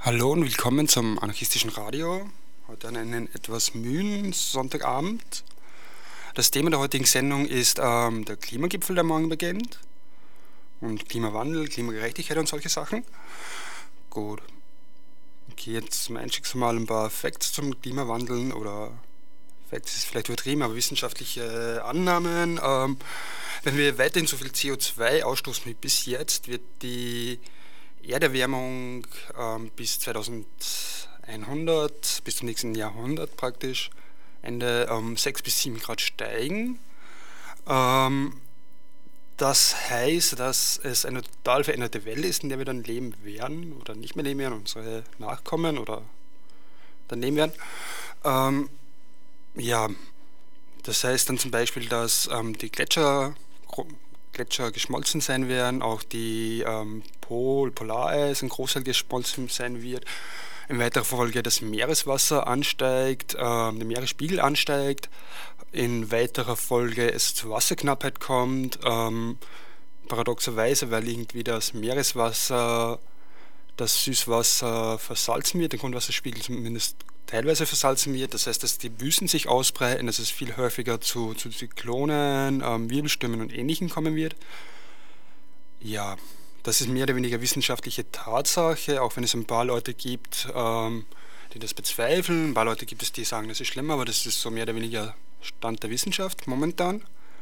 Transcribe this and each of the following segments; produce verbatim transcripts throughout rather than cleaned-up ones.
Hallo und willkommen zum anarchistischen Radio. Heute an einem etwas müden Sonntagabend. Das Thema der heutigen Sendung ist ähm, der Klimagipfel, der morgen beginnt. Und Klimawandel, Klimagerechtigkeit und solche Sachen. Gut. Okay, jetzt zum Einstieg mal ein paar Facts zum Klimawandel oder Facts ist vielleicht übertrieben, aber wissenschaftliche Annahmen. Ähm, wenn wir weiterhin so viel C O zwei ausstoßen wie bis jetzt, wird die Erderwärmung ähm, bis zweitausendeinhundert, bis zum nächsten Jahrhundert praktisch, Ende um sechs bis sieben Grad steigen. Ähm, das heißt, dass es eine total veränderte Welt ist, in der wir dann leben werden oder nicht mehr leben werden, unsere Nachkommen oder dann leben werden. Ähm, ja, das heißt dann zum Beispiel, dass ähm, die Gletscher Gletscher geschmolzen sein werden, auch die ähm, Pol, Polareis ein Großteil geschmolzen sein wird. In weiterer Folge das Meereswasser ansteigt, ähm, der Meeresspiegel ansteigt. In weiterer Folge es zur Wasserknappheit kommt. Ähm, paradoxerweise, weil irgendwie das Meereswasser das Süßwasser versalzen wird, der Grundwasserspiegel zumindest teilweise versalzen wird. Das heißt, dass die Wüsten sich ausbreiten, dass es viel häufiger zu, zu Zyklonen, ähm, Wirbelstürmen und Ähnlichem kommen wird. Ja, das ist mehr oder weniger wissenschaftliche Tatsache, auch wenn es ein paar Leute gibt, ähm, die das bezweifeln. Ein paar Leute gibt es, die sagen, das ist schlimm, aber das ist so mehr oder weniger Stand der Wissenschaft momentan.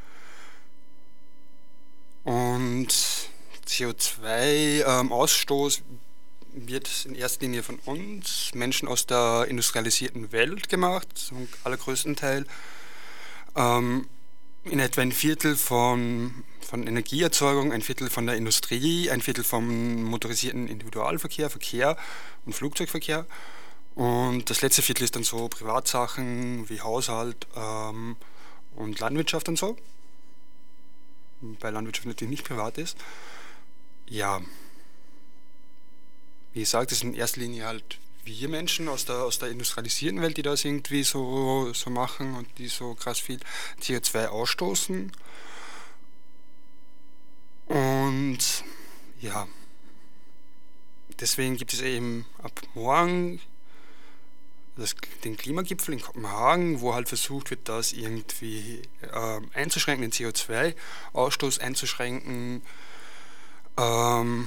Und C O zwei Ausstoß wird in erster Linie von uns, Menschen aus der industrialisierten Welt gemacht, zum allergrößten Teil. Ähm, in etwa ein Viertel von, von Energieerzeugung, ein Viertel von der Industrie, ein Viertel vom motorisierten Individualverkehr, Verkehr und Flugzeugverkehr. Und das letzte Viertel ist dann so Privatsachen wie Haushalt ähm, und Landwirtschaft und so. Bei Landwirtschaft natürlich nicht privat ist. Ja. Wie gesagt, das sind in erster Linie halt wir Menschen aus der, aus der industrialisierten Welt, die das irgendwie so, so machen und die so krass viel C O zwei ausstoßen. Und ja, deswegen gibt es eben ab morgen das, den Klimagipfel in Kopenhagen, wo halt versucht wird, das irgendwie äh, einzuschränken, den C O zwei Ausstoß einzuschränken. Ähm,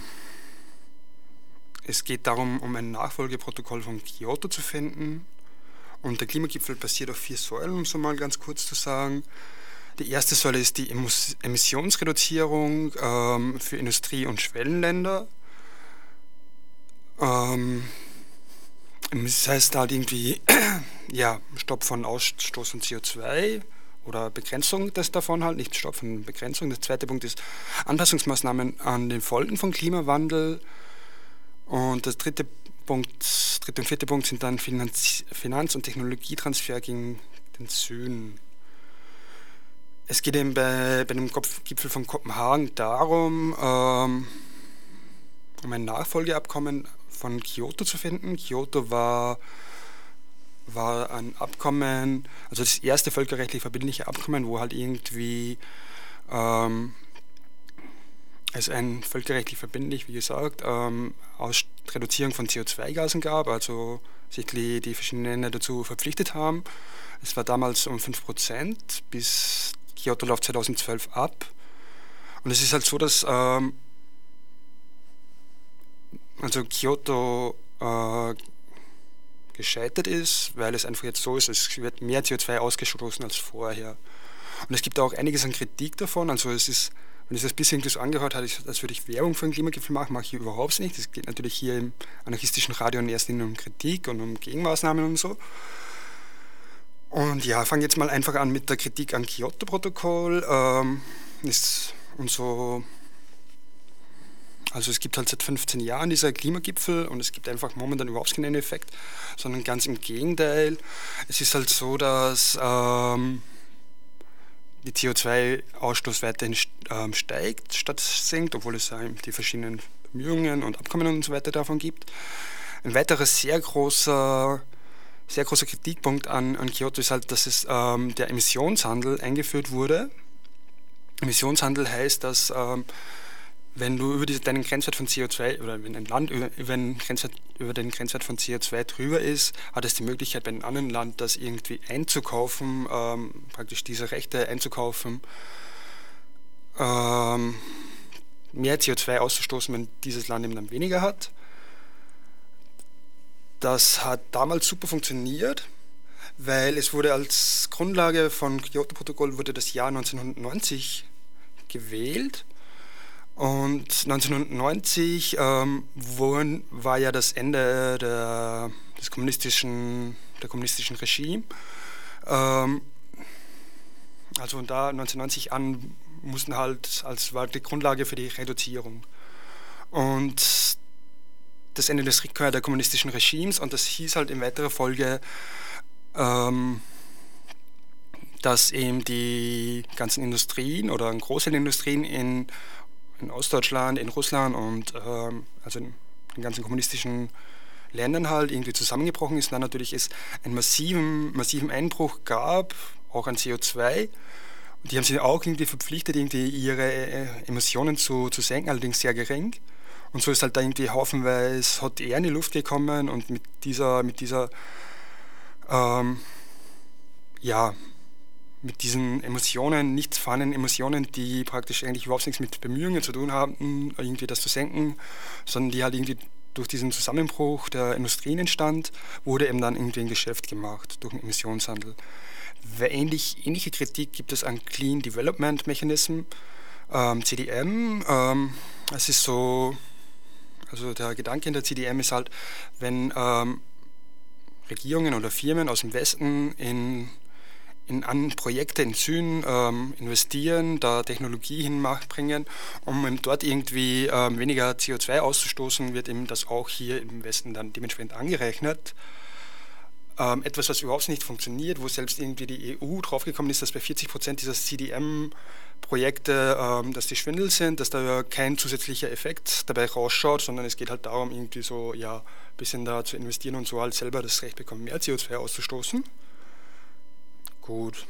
Es geht darum, um ein Nachfolgeprotokoll von Kyoto zu finden. Und der Klimagipfel basiert auf vier Säulen, um es mal ganz kurz zu sagen. Die erste Säule ist die Emissionsreduzierung ähm, für Industrie- und Schwellenländer. Ähm, das heißt halt irgendwie ja, Stopp von Ausstoß von C O zwei oder Begrenzung des davon halt, nicht Stopp von Begrenzung. Der zweite Punkt ist Anpassungsmaßnahmen an den Folgen von Klimawandel. Und der dritte Punkt, dritte und vierte Punkt sind dann Finanz-, Finanz und Technologietransfer gegen den Süden. Es geht eben bei, bei dem Gipfel von Kopenhagen darum, ähm, um ein Nachfolgeabkommen von Kyoto zu finden. Kyoto war, war ein Abkommen, also das erste völkerrechtlich verbindliche Abkommen, wo halt irgendwie ähm, es ein völkerrechtlich verbindlich, wie gesagt, ähm, aus Reduzierung von C O zwei Gasen gab, also sich die, die verschiedenen Länder dazu verpflichtet haben. Es war damals um fünf Prozent, bis Kyoto läuft zweitausendzwölf ab. Und es ist halt so, dass ähm, also Kyoto äh, gescheitert ist, weil es einfach jetzt so ist, es wird mehr C O zwei ausgestoßen als vorher. Und es gibt auch einiges an Kritik davon, also es ist, wenn ich das bisschen so angehört habe, als würde ich Werbung für einen Klimagipfel machen, mache ich überhaupt nicht. Es geht natürlich hier im anarchistischen Radio in erster Linie um Kritik und um Gegenmaßnahmen und so. Und ja, fange jetzt mal einfach an mit der Kritik am Kyoto-Protokoll. Ähm, ist und so, also es gibt halt seit fünfzehn Jahren dieser Klimagipfel und es gibt einfach momentan überhaupt keinen Effekt, sondern ganz im Gegenteil. Es ist halt so, dass ähm, die C O zwei Ausstoß weiterhin ähm, steigt, statt sinkt, obwohl es ähm, die verschiedenen Bemühungen und Abkommen und so weiter davon gibt. Ein weiterer sehr großer, sehr großer Kritikpunkt an, an Kyoto ist halt, dass es ähm, der Emissionshandel eingeführt wurde. Emissionshandel heißt, dass ähm, wenn du über die, deinen Grenzwert von C O zwei oder wenn ein Land über, über, den Grenzwert, über den Grenzwert von C O zwei drüber ist, hat es die Möglichkeit, bei einem anderen Land das irgendwie einzukaufen, ähm, praktisch diese Rechte einzukaufen, ähm, mehr C O zwei auszustoßen, wenn dieses Land eben dann weniger hat. Das hat damals super funktioniert, weil es wurde als Grundlage von Kyoto-Protokoll wurde das Jahr neunzehnhundertneunzig gewählt. Und neunzehnhundertneunzig ähm, wurden, war ja das Ende der, des kommunistischen, der kommunistischen Regime. Ähm, also von da neunzehnhundertneunzig an mussten halt als war die Grundlage für die Reduzierung. Und das Ende des Rückkehr der kommunistischen Regimes, und das hieß halt in weiterer Folge, ähm, dass eben die ganzen Industrien oder große Industrien in, in Ostdeutschland, in Russland und ähm, also in den ganzen kommunistischen Ländern halt irgendwie zusammengebrochen ist, und dann natürlich es einen massiven, massiven Einbruch gab, auch an C O zwei. Und die haben sich auch irgendwie verpflichtet, irgendwie ihre Emissionen zu, zu senken, allerdings sehr gering. Und so ist halt da irgendwie haufenweise Hot Air in die Luft gekommen, und mit dieser, mit dieser, ähm, ja, mit diesen Emotionen, nicht vorhandenen Emotionen, die praktisch eigentlich überhaupt nichts mit Bemühungen zu tun haben, irgendwie das zu senken, sondern die halt irgendwie durch diesen Zusammenbruch der Industrien entstand, wurde eben dann irgendwie ein Geschäft gemacht durch den Emissionshandel. Ähnlich, ähnliche Kritik gibt es an Clean Development Mechanism, ähm, C D M. Ähm, es ist so, also der Gedanke in der C D M ist halt, wenn ähm, Regierungen oder Firmen aus dem Westen in in an Projekte in Süden ähm, investieren, da Technologie hinbringen, um eben dort irgendwie ähm, weniger C O zwei auszustoßen, wird eben das auch hier im Westen dann dementsprechend angerechnet. Ähm, etwas, was überhaupt nicht funktioniert, wo selbst irgendwie die E U draufgekommen ist, dass bei vierzig Prozent dieser C D M-Projekte, ähm, dass die Schwindel sind, dass da kein zusätzlicher Effekt dabei rausschaut, sondern es geht halt darum, irgendwie so, ja, ein bisschen da zu investieren und so halt selber das Recht bekommen, mehr C O zwei auszustoßen. Gut.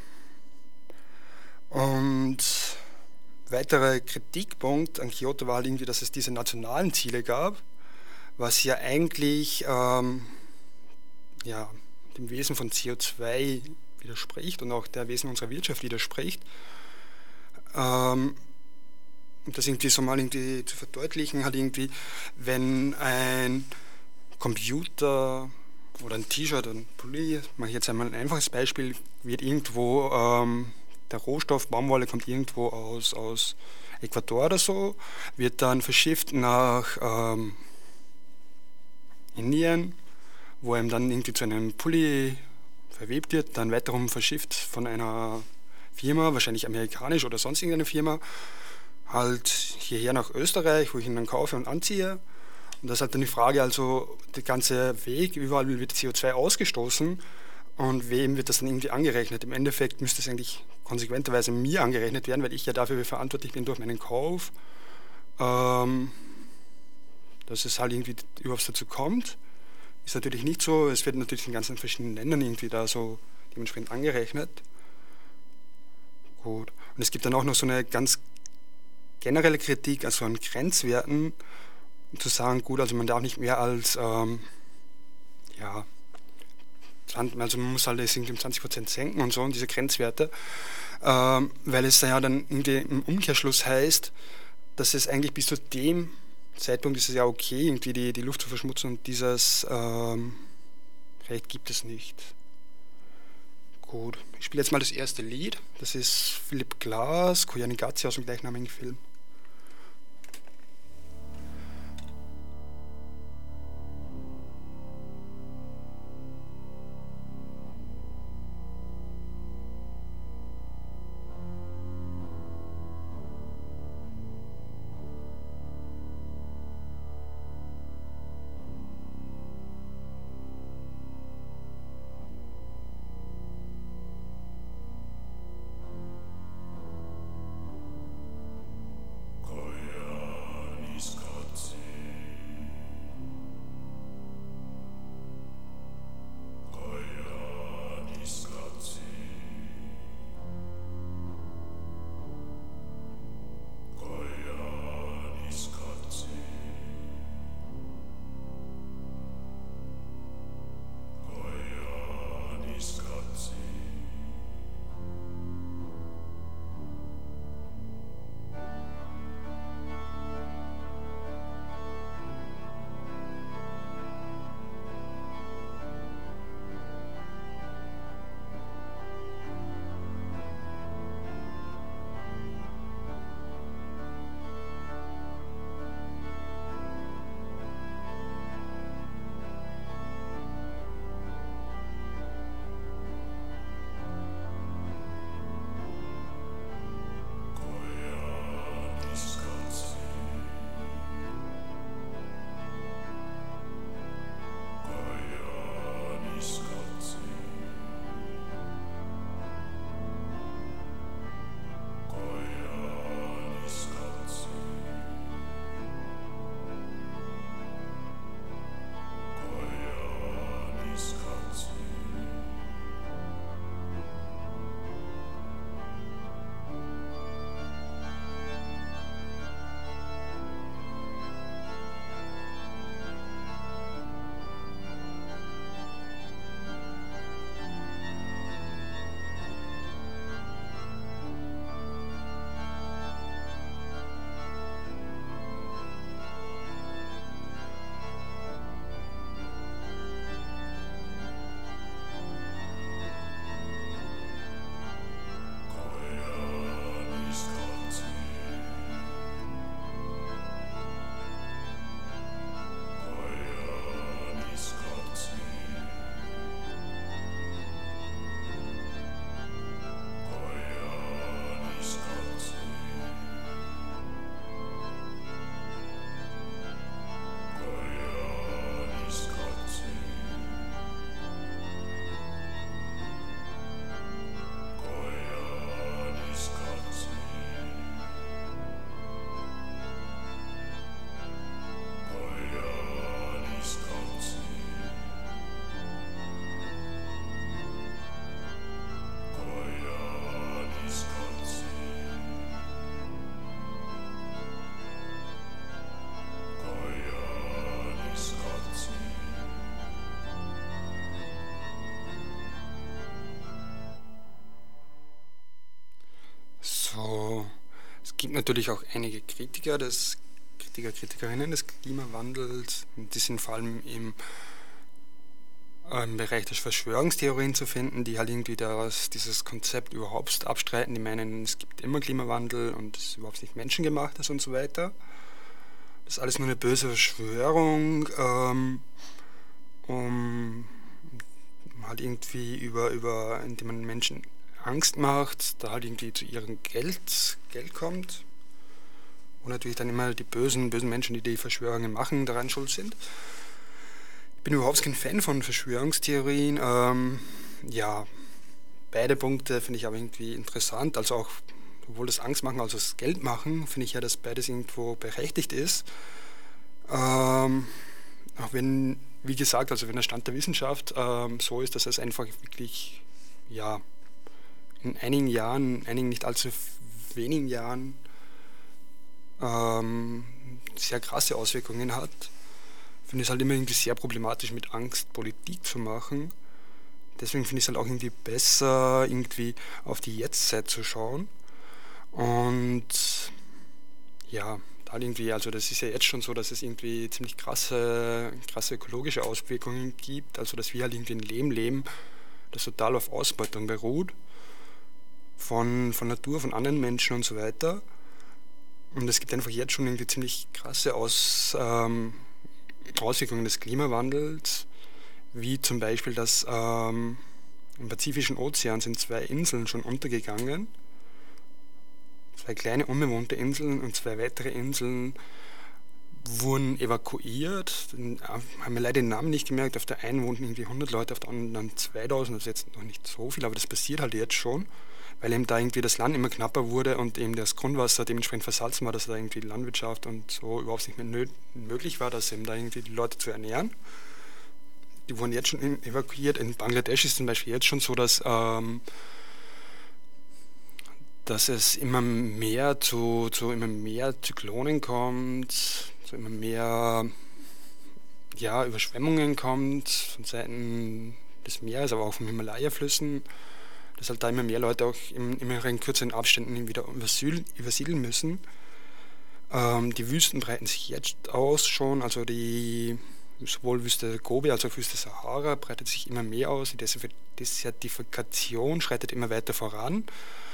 Und weiterer Kritikpunkt an Kyoto war halt irgendwie, dass es diese nationalen Ziele gab, was ja eigentlich ähm, ja, dem Wesen von C O zwei widerspricht und auch der Wesen unserer Wirtschaft widerspricht. Ähm, um das irgendwie so mal irgendwie zu verdeutlichen, halt irgendwie, wenn ein Computer oder ein T-Shirt oder ein Pulli, mache ich jetzt einmal ein einfaches Beispiel, wird irgendwo, ähm, der Rohstoff Baumwolle kommt irgendwo aus, aus Ecuador oder so, wird dann verschifft nach ähm, Indien, wo ihm dann irgendwie zu einem Pulli verwebt wird, dann weiterum verschifft von einer Firma, wahrscheinlich amerikanisch oder sonst irgendeine Firma, halt hierher nach Österreich, wo ich ihn dann kaufe und anziehe. Und das ist halt dann die Frage, also der ganze Weg, überall wird C O zwei ausgestoßen und wem wird das dann irgendwie angerechnet? Im Endeffekt müsste es eigentlich konsequenterweise mir angerechnet werden, weil ich ja dafür verantwortlich bin durch meinen Kauf, ähm, dass es halt irgendwie überhaupt dazu kommt. Ist natürlich nicht so, es wird natürlich in ganzen verschiedenen Ländern irgendwie da so dementsprechend angerechnet. Gut. Und es gibt dann auch noch so eine ganz generelle Kritik, also an Grenzwerten, zu sagen, gut, also man darf nicht mehr als, ähm, ja, also man muss halt das irgendwie um zwanzig Prozent senken und so, und diese Grenzwerte, ähm, weil es ja dann irgendwie im Umkehrschluss heißt, dass es eigentlich bis zu dem Zeitpunkt ist es ja okay, irgendwie die, die Luft zu verschmutzen, und dieses ähm, Recht gibt es nicht. Gut, ich spiele jetzt mal das erste Lied, das ist Philipp Glass, Koyaanisqatsi aus dem gleichnamigen Film. gibt natürlich auch einige Kritiker, des, Kritiker, Kritikerinnen des Klimawandels. Die sind vor allem im, im Bereich der Verschwörungstheorien zu finden, die halt irgendwie das, dieses Konzept überhaupt abstreiten. Die meinen, es gibt immer Klimawandel und es ist überhaupt nicht menschengemacht ist und so weiter. Das ist alles nur eine böse Verschwörung, ähm, um halt irgendwie über, über, indem man Menschen Angst macht, da halt irgendwie zu ihrem Geld, Geld kommt. Und natürlich dann immer die bösen, bösen Menschen, die die Verschwörungen machen, daran schuld sind. Ich bin überhaupt kein Fan von Verschwörungstheorien. Ähm, ja, beide Punkte finde ich aber irgendwie interessant. Also auch, sowohl das Angst machen als auch das Geld machen, finde ich ja, dass beides irgendwo berechtigt ist. Ähm, auch wenn, wie gesagt, also wenn der Stand der Wissenschaft ähm, so ist, dass es einfach wirklich, ja, in einigen Jahren, in einigen nicht allzu wenigen Jahren ähm, sehr krasse Auswirkungen hat, finde ich es halt immer irgendwie sehr problematisch, mit Angst Politik zu machen. Deswegen finde ich es halt auch irgendwie besser, irgendwie auf die Jetztzeit zu schauen. Und ja, da irgendwie, also das ist ja jetzt schon so, dass es irgendwie ziemlich krasse, krasse ökologische Auswirkungen gibt, also dass wir halt irgendwie ein Leben leben, das total auf Ausbeutung beruht. Von, von Natur, von anderen Menschen und so weiter. Und es gibt einfach jetzt schon irgendwie ziemlich krasse Aus, ähm, Auswirkungen des Klimawandels, wie zum Beispiel, dass ähm, im Pazifischen Ozean sind zwei Inseln schon untergegangen, zwei kleine unbewohnte Inseln und zwei weitere Inseln wurden evakuiert. Dann haben wir leider den Namen nicht gemerkt, auf der einen wohnten irgendwie hundert Leute, auf der anderen zweitausend, das ist jetzt noch nicht so viel, aber das passiert halt jetzt schon, weil eben da irgendwie das Land immer knapper wurde und eben das Grundwasser dementsprechend versalzen war, dass da irgendwie die Landwirtschaft und so überhaupt nicht mehr möglich war, dass eben da irgendwie die Leute zu ernähren. Die wurden jetzt schon evakuiert. In Bangladesch ist zum Beispiel jetzt schon so, dass, ähm, dass es immer mehr zu, zu immer mehr Zyklonen kommt, zu immer mehr ja, Überschwemmungen kommt von Seiten des Meeres, aber auch von Himalaya-Flüssen, dass halt da immer mehr Leute auch in immer in kürzeren Abständen wieder übersiedeln müssen. Ähm, die Wüsten breiten sich jetzt aus schon, also die sowohl Wüste Gobi als auch Wüste Sahara breitet sich immer mehr aus. Die Desertifikation schreitet immer weiter voran.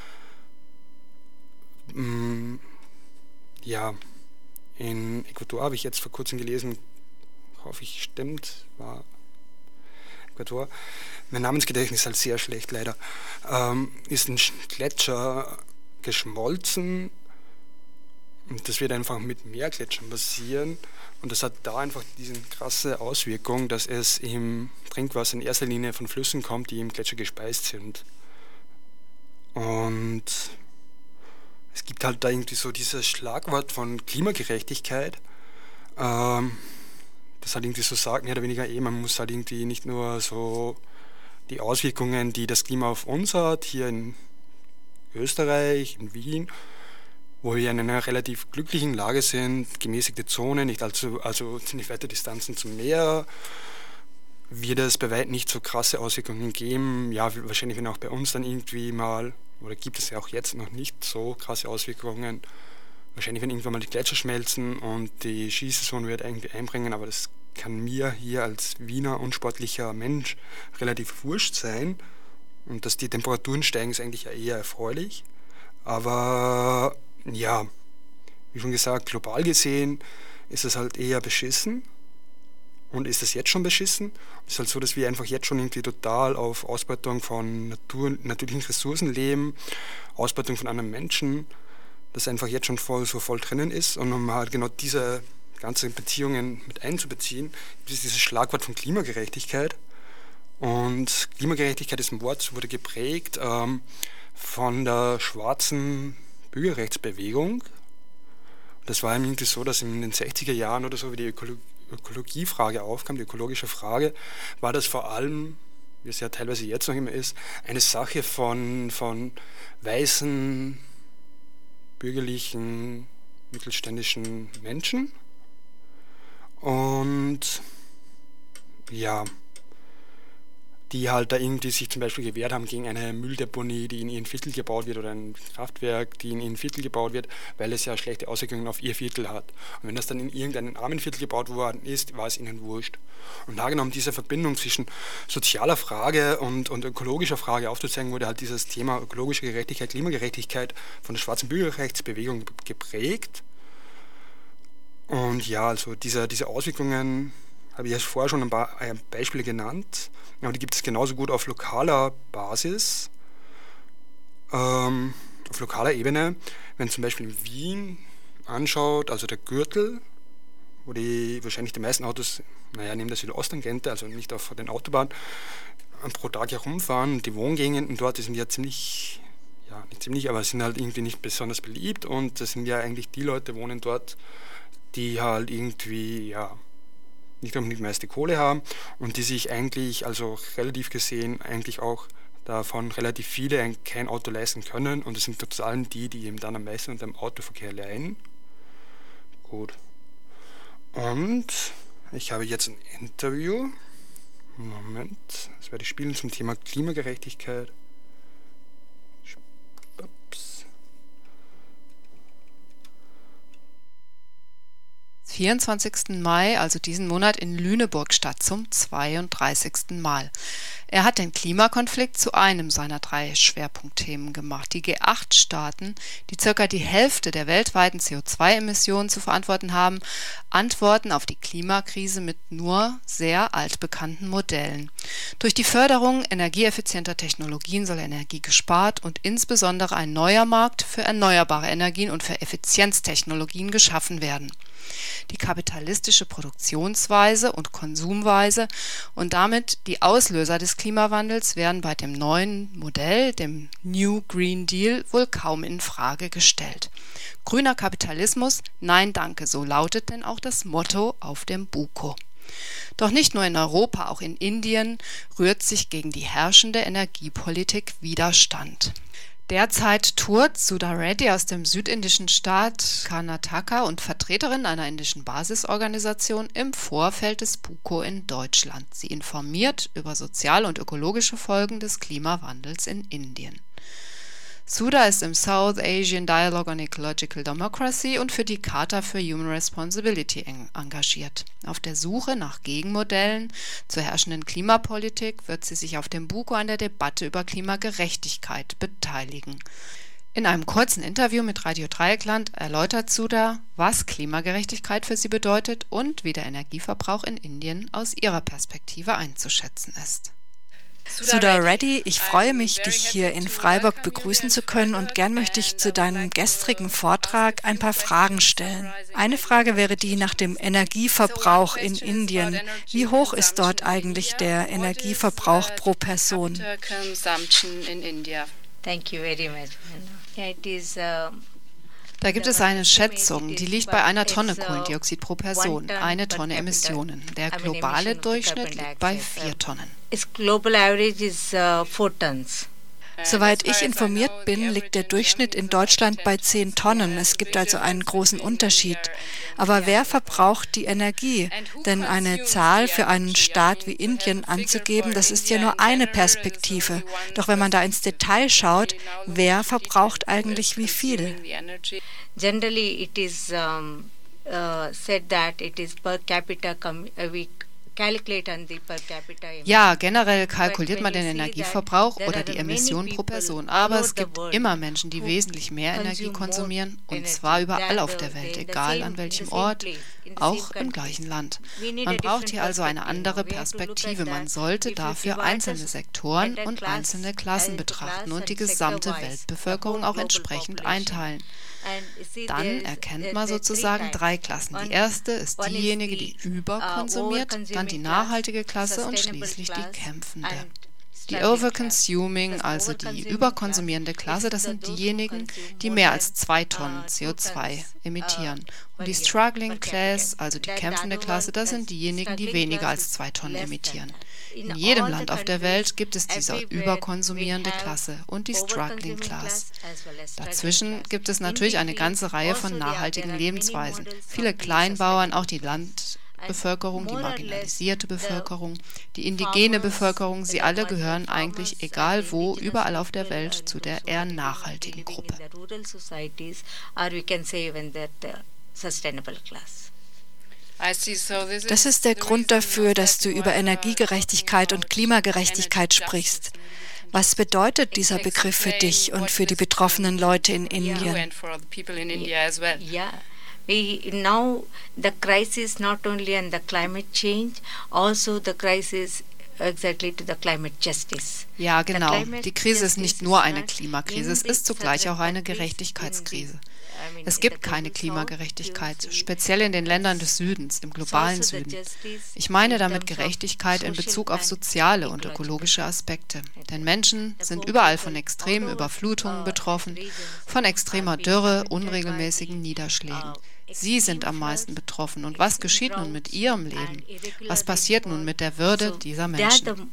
Ähm, ja, in Ecuador habe ich jetzt vor kurzem gelesen, hoffe ich stimmt, war Ecuador. Mein Namensgedächtnis ist halt sehr schlecht, leider. Ähm, ist ein Gletscher geschmolzen und das wird einfach mit Meergletschern passieren und das hat da einfach diese krasse Auswirkung, dass es im Trinkwasser in erster Linie von Flüssen kommt, die im Gletscher gespeist sind. Und es gibt halt da irgendwie so dieses Schlagwort von Klimagerechtigkeit, ähm, das halt irgendwie so sagt, mehr oder weniger eh, man muss halt irgendwie nicht nur so die Auswirkungen, die das Klima auf uns hat, hier in Österreich, in Wien, wo wir in einer relativ glücklichen Lage sind, gemäßigte Zone, nicht allzu, also ziemlich weite Distanzen zum Meer, wird es bei weitem nicht so krasse Auswirkungen geben. Ja, wahrscheinlich wenn auch bei uns dann irgendwie mal, oder gibt es ja auch jetzt noch nicht so krasse Auswirkungen, wahrscheinlich wenn irgendwann mal die Gletscher schmelzen und die Skisaison wird irgendwie einbringen, aber das kann mir hier als Wiener unsportlicher Mensch relativ wurscht sein. Und dass die Temperaturen steigen, ist eigentlich eher erfreulich. Aber ja, wie schon gesagt, global gesehen ist es halt eher beschissen. Und ist es jetzt schon beschissen? Es ist halt so, dass wir einfach jetzt schon irgendwie total auf Ausbeutung von Natur, natürlichen Ressourcen leben, Ausbeutung von anderen Menschen, das einfach jetzt schon voll, so voll drinnen ist. Und um halt genau diese ganzen Beziehungen mit einzubeziehen, gibt es dieses Schlagwort von Klimagerechtigkeit. Und Klimagerechtigkeit ist ein Wort, wurde geprägt ähm, von der schwarzen Bürgerrechtsbewegung. Das war irgendwie so, dass in den sechziger Jahren oder so, wie die Ökolo- Ökologiefrage aufkam, die ökologische Frage, war das vor allem, wie es ja teilweise jetzt noch immer ist, eine Sache von, von weißen, bürgerlichen, mittelständischen Menschen. Und ja, die halt da irgendwie sich zum Beispiel gewehrt haben gegen eine Mülldeponie, die in ihrem Viertel gebaut wird, oder ein Kraftwerk, die in ihrem Viertel gebaut wird, weil es ja schlechte Auswirkungen auf ihr Viertel hat. Und wenn das dann in irgendeinem armen Viertel gebaut worden ist, war es ihnen wurscht. Und da genommen diese Verbindung zwischen sozialer Frage und, und ökologischer Frage aufzuzeigen, wurde halt dieses Thema ökologische Gerechtigkeit, Klimagerechtigkeit von der schwarzen Bürgerrechtsbewegung geprägt. Und ja, also diese, diese Auswirkungen habe ich ja vorher schon ein paar Beispiele genannt, aber die gibt es genauso gut auf lokaler Basis, ähm, auf lokaler Ebene. Wenn zum Beispiel in Wien anschaut, also der Gürtel, wo die wahrscheinlich die meisten Autos, naja, neben der Südosttangente, also nicht auf den Autobahnen, pro Tag herumfahren, die Wohngegenden dort die sind ja ziemlich, ja nicht ziemlich, aber sind halt irgendwie nicht besonders beliebt, und das sind ja eigentlich die Leute, wohnen dort, die halt irgendwie, ja, nicht unbedingt meiste Kohle haben und die sich eigentlich, also relativ gesehen, eigentlich auch davon relativ viele kein Auto leisten können, und das sind total die, die eben dann am meisten unter dem Autoverkehr leiden. Gut. Und ich habe jetzt ein Interview. Moment, das werde ich spielen zum Thema Klimagerechtigkeit. Ups. vierundzwanzigsten Mai, also diesen Monat, in Lüneburg statt, zum zweiunddreißigsten Mal. Er hat den Klimakonflikt zu einem seiner drei Schwerpunktthemen gemacht. Die G acht Staaten, die circa die Hälfte der weltweiten C O zwei Emissionen zu verantworten haben, antworten auf die Klimakrise mit nur sehr altbekannten Modellen. Durch die Förderung energieeffizienter Technologien soll Energie gespart und insbesondere ein neuer Markt für erneuerbare Energien und für Effizienztechnologien geschaffen werden. Die kapitalistische Produktionsweise und Konsumweise und damit die Auslöser des Klimawandels werden bei dem neuen Modell, dem New Green Deal, wohl kaum in Frage gestellt. Grüner Kapitalismus? Nein, danke, so lautet denn auch das Motto auf dem Buko. Doch nicht nur in Europa, auch in Indien rührt sich gegen die herrschende Energiepolitik Widerstand. Derzeit tourt Sudha Reddy aus dem südindischen Staat Karnataka und Vertreterin einer indischen Basisorganisation im Vorfeld des Buko in Deutschland. Sie informiert über soziale und ökologische Folgen des Klimawandels in Indien. Sudha ist im South Asian Dialogue on Ecological Democracy und für die Charta for Human Responsibility engagiert. Auf der Suche nach Gegenmodellen zur herrschenden Klimapolitik wird sie sich auf dem Buko an der Debatte über Klimagerechtigkeit beteiligen. In einem kurzen Interview mit Radio Dreieckland erläutert Sudha, was Klimagerechtigkeit für sie bedeutet und wie der Energieverbrauch in Indien aus ihrer Perspektive einzuschätzen ist. Sudha Reddy, ich freue mich, dich hier in Freiburg begrüßen zu können, und gern möchte ich zu deinem gestrigen Vortrag ein paar Fragen stellen. Eine Frage wäre die nach dem Energieverbrauch in Indien. Wie hoch ist dort eigentlich der Energieverbrauch pro Person? Thank you very much. Yeah, it is, uh Da gibt es eine Schätzung, die liegt bei einer Tonne Kohlendioxid pro Person, eine Tonne Emissionen. Der globale Durchschnitt liegt bei vier Tonnen. Its global average is uh, four tons. Soweit ich informiert bin, liegt der Durchschnitt in Deutschland bei zehn Tonnen. Es gibt also einen großen Unterschied. Aber wer verbraucht die Energie? Denn eine Zahl für einen Staat wie Indien anzugeben, das ist ja nur eine Perspektive. Doch wenn man da ins Detail schaut, wer verbraucht eigentlich wie viel? Generally, it is um, uh, said that it is per capita. Com- uh, we Ja, generell kalkuliert man den Energieverbrauch oder die Emissionen pro Person, aber es gibt immer Menschen, die wesentlich mehr Energie konsumieren, und zwar überall auf der Welt, egal an welchem Ort, auch im gleichen Land. Man braucht hier also eine andere Perspektive. Man sollte dafür einzelne Sektoren und einzelne Klassen betrachten und die gesamte Weltbevölkerung auch entsprechend einteilen. Dann erkennt man sozusagen drei Klassen. Die erste ist diejenige, die überkonsumiert, dann die nachhaltige Klasse und schließlich die kämpfende. Die Overconsuming, also die überkonsumierende Klasse, das sind diejenigen, die mehr als zwei Tonnen C O zwei emittieren. Und die Struggling Class, also die kämpfende Klasse, das sind diejenigen, die weniger als zwei Tonnen emittieren. In jedem Land auf der Welt gibt es diese überkonsumierende Klasse und die Struggling Class. Dazwischen gibt es natürlich eine ganze Reihe von nachhaltigen Lebensweisen. Viele Kleinbauern, auch die Land Bevölkerung, die marginalisierte Bevölkerung, die indigene Bevölkerung, sie alle gehören eigentlich, egal wo, überall auf der Welt, zu der eher nachhaltigen Gruppe. Das ist der Grund dafür, dass du über Energiegerechtigkeit und Klimagerechtigkeit sprichst. Was bedeutet dieser Begriff für dich und für die betroffenen Leute in Indien? Yeah. We, now the crisis not only on the climate change, also the crisis exactly to the climate justice. Ja, genau. Die Krise ist nicht nur eine Klimakrise, es ist zugleich auch eine Gerechtigkeitskrise. Es gibt keine Klimagerechtigkeit, speziell in den Ländern des Südens, im globalen Süden. Ich meine damit Gerechtigkeit in Bezug auf soziale und ökologische Aspekte. Denn Menschen sind überall von extremen Überflutungen betroffen, von extremer Dürre, unregelmäßigen Niederschlägen. Sie sind am meisten betroffen. Und was geschieht nun mit ihrem Leben? Was passiert nun mit der Würde dieser Menschen?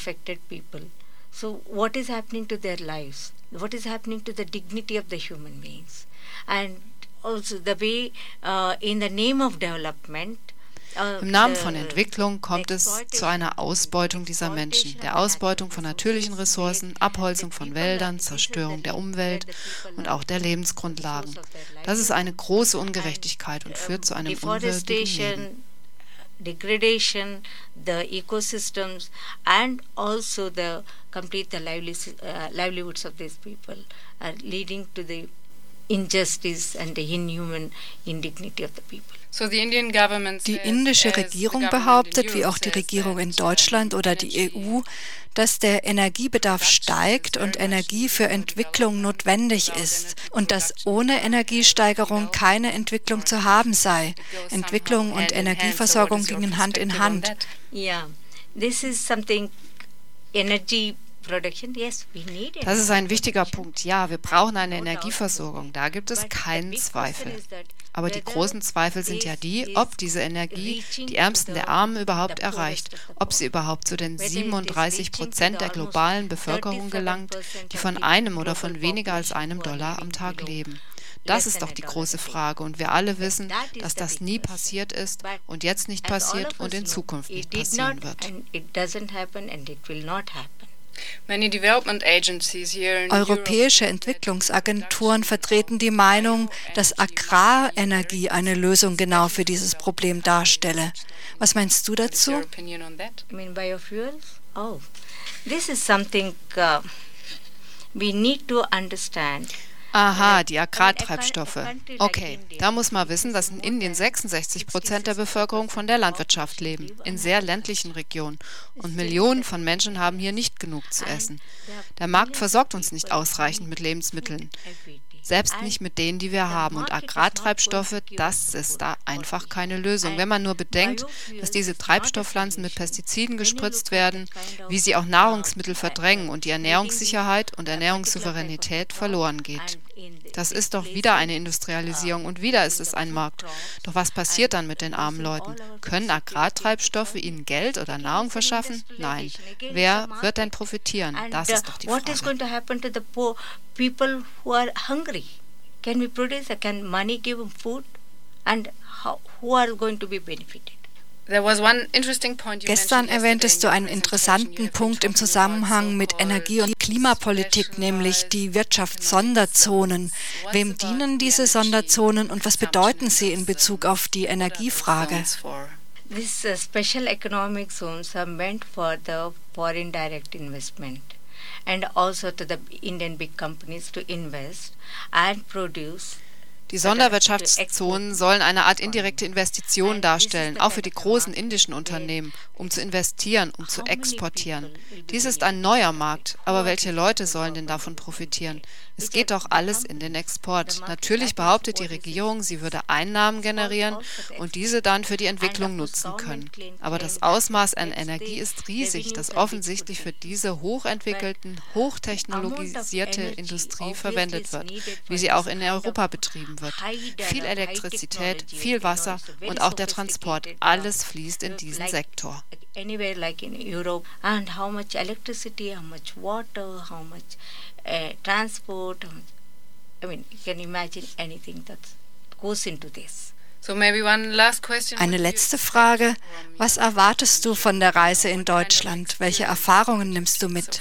So what is happening to their lives? What is happening to the dignity of the human beings? And also the way uh, in the name of development. Im Namen von Entwicklung kommt es zu einer Ausbeutung dieser Menschen, der Ausbeutung von natürlichen Ressourcen, Abholzung von Wäldern, Zerstörung der Umwelt und auch der Lebensgrundlagen. Das ist eine große Ungerechtigkeit und führt zu einem unwürdigen Leben. Degradation, the ecosystems, and also the complete the livelihoods, uh, livelihoods of these people, uh, leading to the injustice and the inhuman indignity of the people. Die indische Regierung behauptet, wie auch die Regierung in Deutschland oder die E U, dass der Energiebedarf steigt und Energie für Entwicklung notwendig ist und dass ohne Energiesteigerung keine Entwicklung zu haben sei. Entwicklung und Energieversorgung gingen Hand in Hand. Yeah, this is something energy. Das ist ein wichtiger Punkt. Ja, wir brauchen eine Energieversorgung. Da gibt es keinen Zweifel. Aber die großen Zweifel sind ja die, ob diese Energie die Ärmsten der Armen überhaupt erreicht, ob sie überhaupt zu den siebenunddreißig Prozent der globalen Bevölkerung gelangt, die von einem oder von weniger als einem Dollar am Tag leben. Das ist doch die große Frage und wir alle wissen, dass das nie passiert ist und jetzt nicht passiert und in Zukunft nicht passieren wird. Europäische Entwicklungsagenturen vertreten die Meinung, dass Agrarenergie eine Lösung genau für dieses Problem darstelle. Was meinst du dazu? I mean biofuels? Oh, this is something uh, we need to understand. Aha, die Agrartreibstoffe. Okay, da muss man wissen, dass in Indien sechsundsechzig Prozent der Bevölkerung von der Landwirtschaft leben, in sehr ländlichen Regionen. Und Millionen von Menschen haben hier nicht genug zu essen. Der Markt versorgt uns nicht ausreichend mit Lebensmitteln. Selbst nicht mit denen, die wir haben. Und Agrartreibstoffe, das ist da einfach keine Lösung. Wenn man nur bedenkt, dass diese Treibstoffpflanzen mit Pestiziden gespritzt werden, wie sie auch Nahrungsmittel verdrängen und die Ernährungssicherheit und Ernährungssouveränität verloren geht. Das ist doch wieder eine Industrialisierung und wieder ist es ein Markt. Doch was passiert dann mit den armen Leuten? Können Agrartreibstoffe ihnen Geld oder Nahrung verschaffen? Nein. Wer wird denn profitieren? Das ist doch die Frage. What is going to happen to the poor people who are hungry? Can we produce? Can money give them food? And how, who are going to be benefited? Gestern erwähntest du einen interessanten Punkt im Zusammenhang mit Energie- und Klimapolitik, nämlich die Wirtschaftssonderzonen. Wem dienen diese Sonderzonen und was bedeuten sie in Bezug auf die Energiefrage? These uh, special economic zones are meant for the foreign direct investment and also to the Indian big companies to invest and produce. Die Sonderwirtschaftszonen sollen eine Art indirekte Investition darstellen, auch für die großen indischen Unternehmen, um zu investieren, um zu exportieren. Dies ist ein neuer Markt, aber welche Leute sollen denn davon profitieren? Es geht doch alles in den Export. Natürlich behauptet die Regierung, sie würde Einnahmen generieren und diese dann für die Entwicklung nutzen können. Aber das Ausmaß an Energie ist riesig, das offensichtlich für diese hochentwickelten, hochtechnologisierte Industrie verwendet wird, wie sie auch in Europa betrieben wird. Viel Elektrizität, viel Wasser und auch der Transport, alles fließt in diesen Sektor. Anywhere like in Europe, and how much electricity, how much water, how much uh, transport. I mean, you can imagine anything that goes into this. Eine letzte Frage. Was erwartest du von der Reise in Deutschland? Welche Erfahrungen nimmst du mit?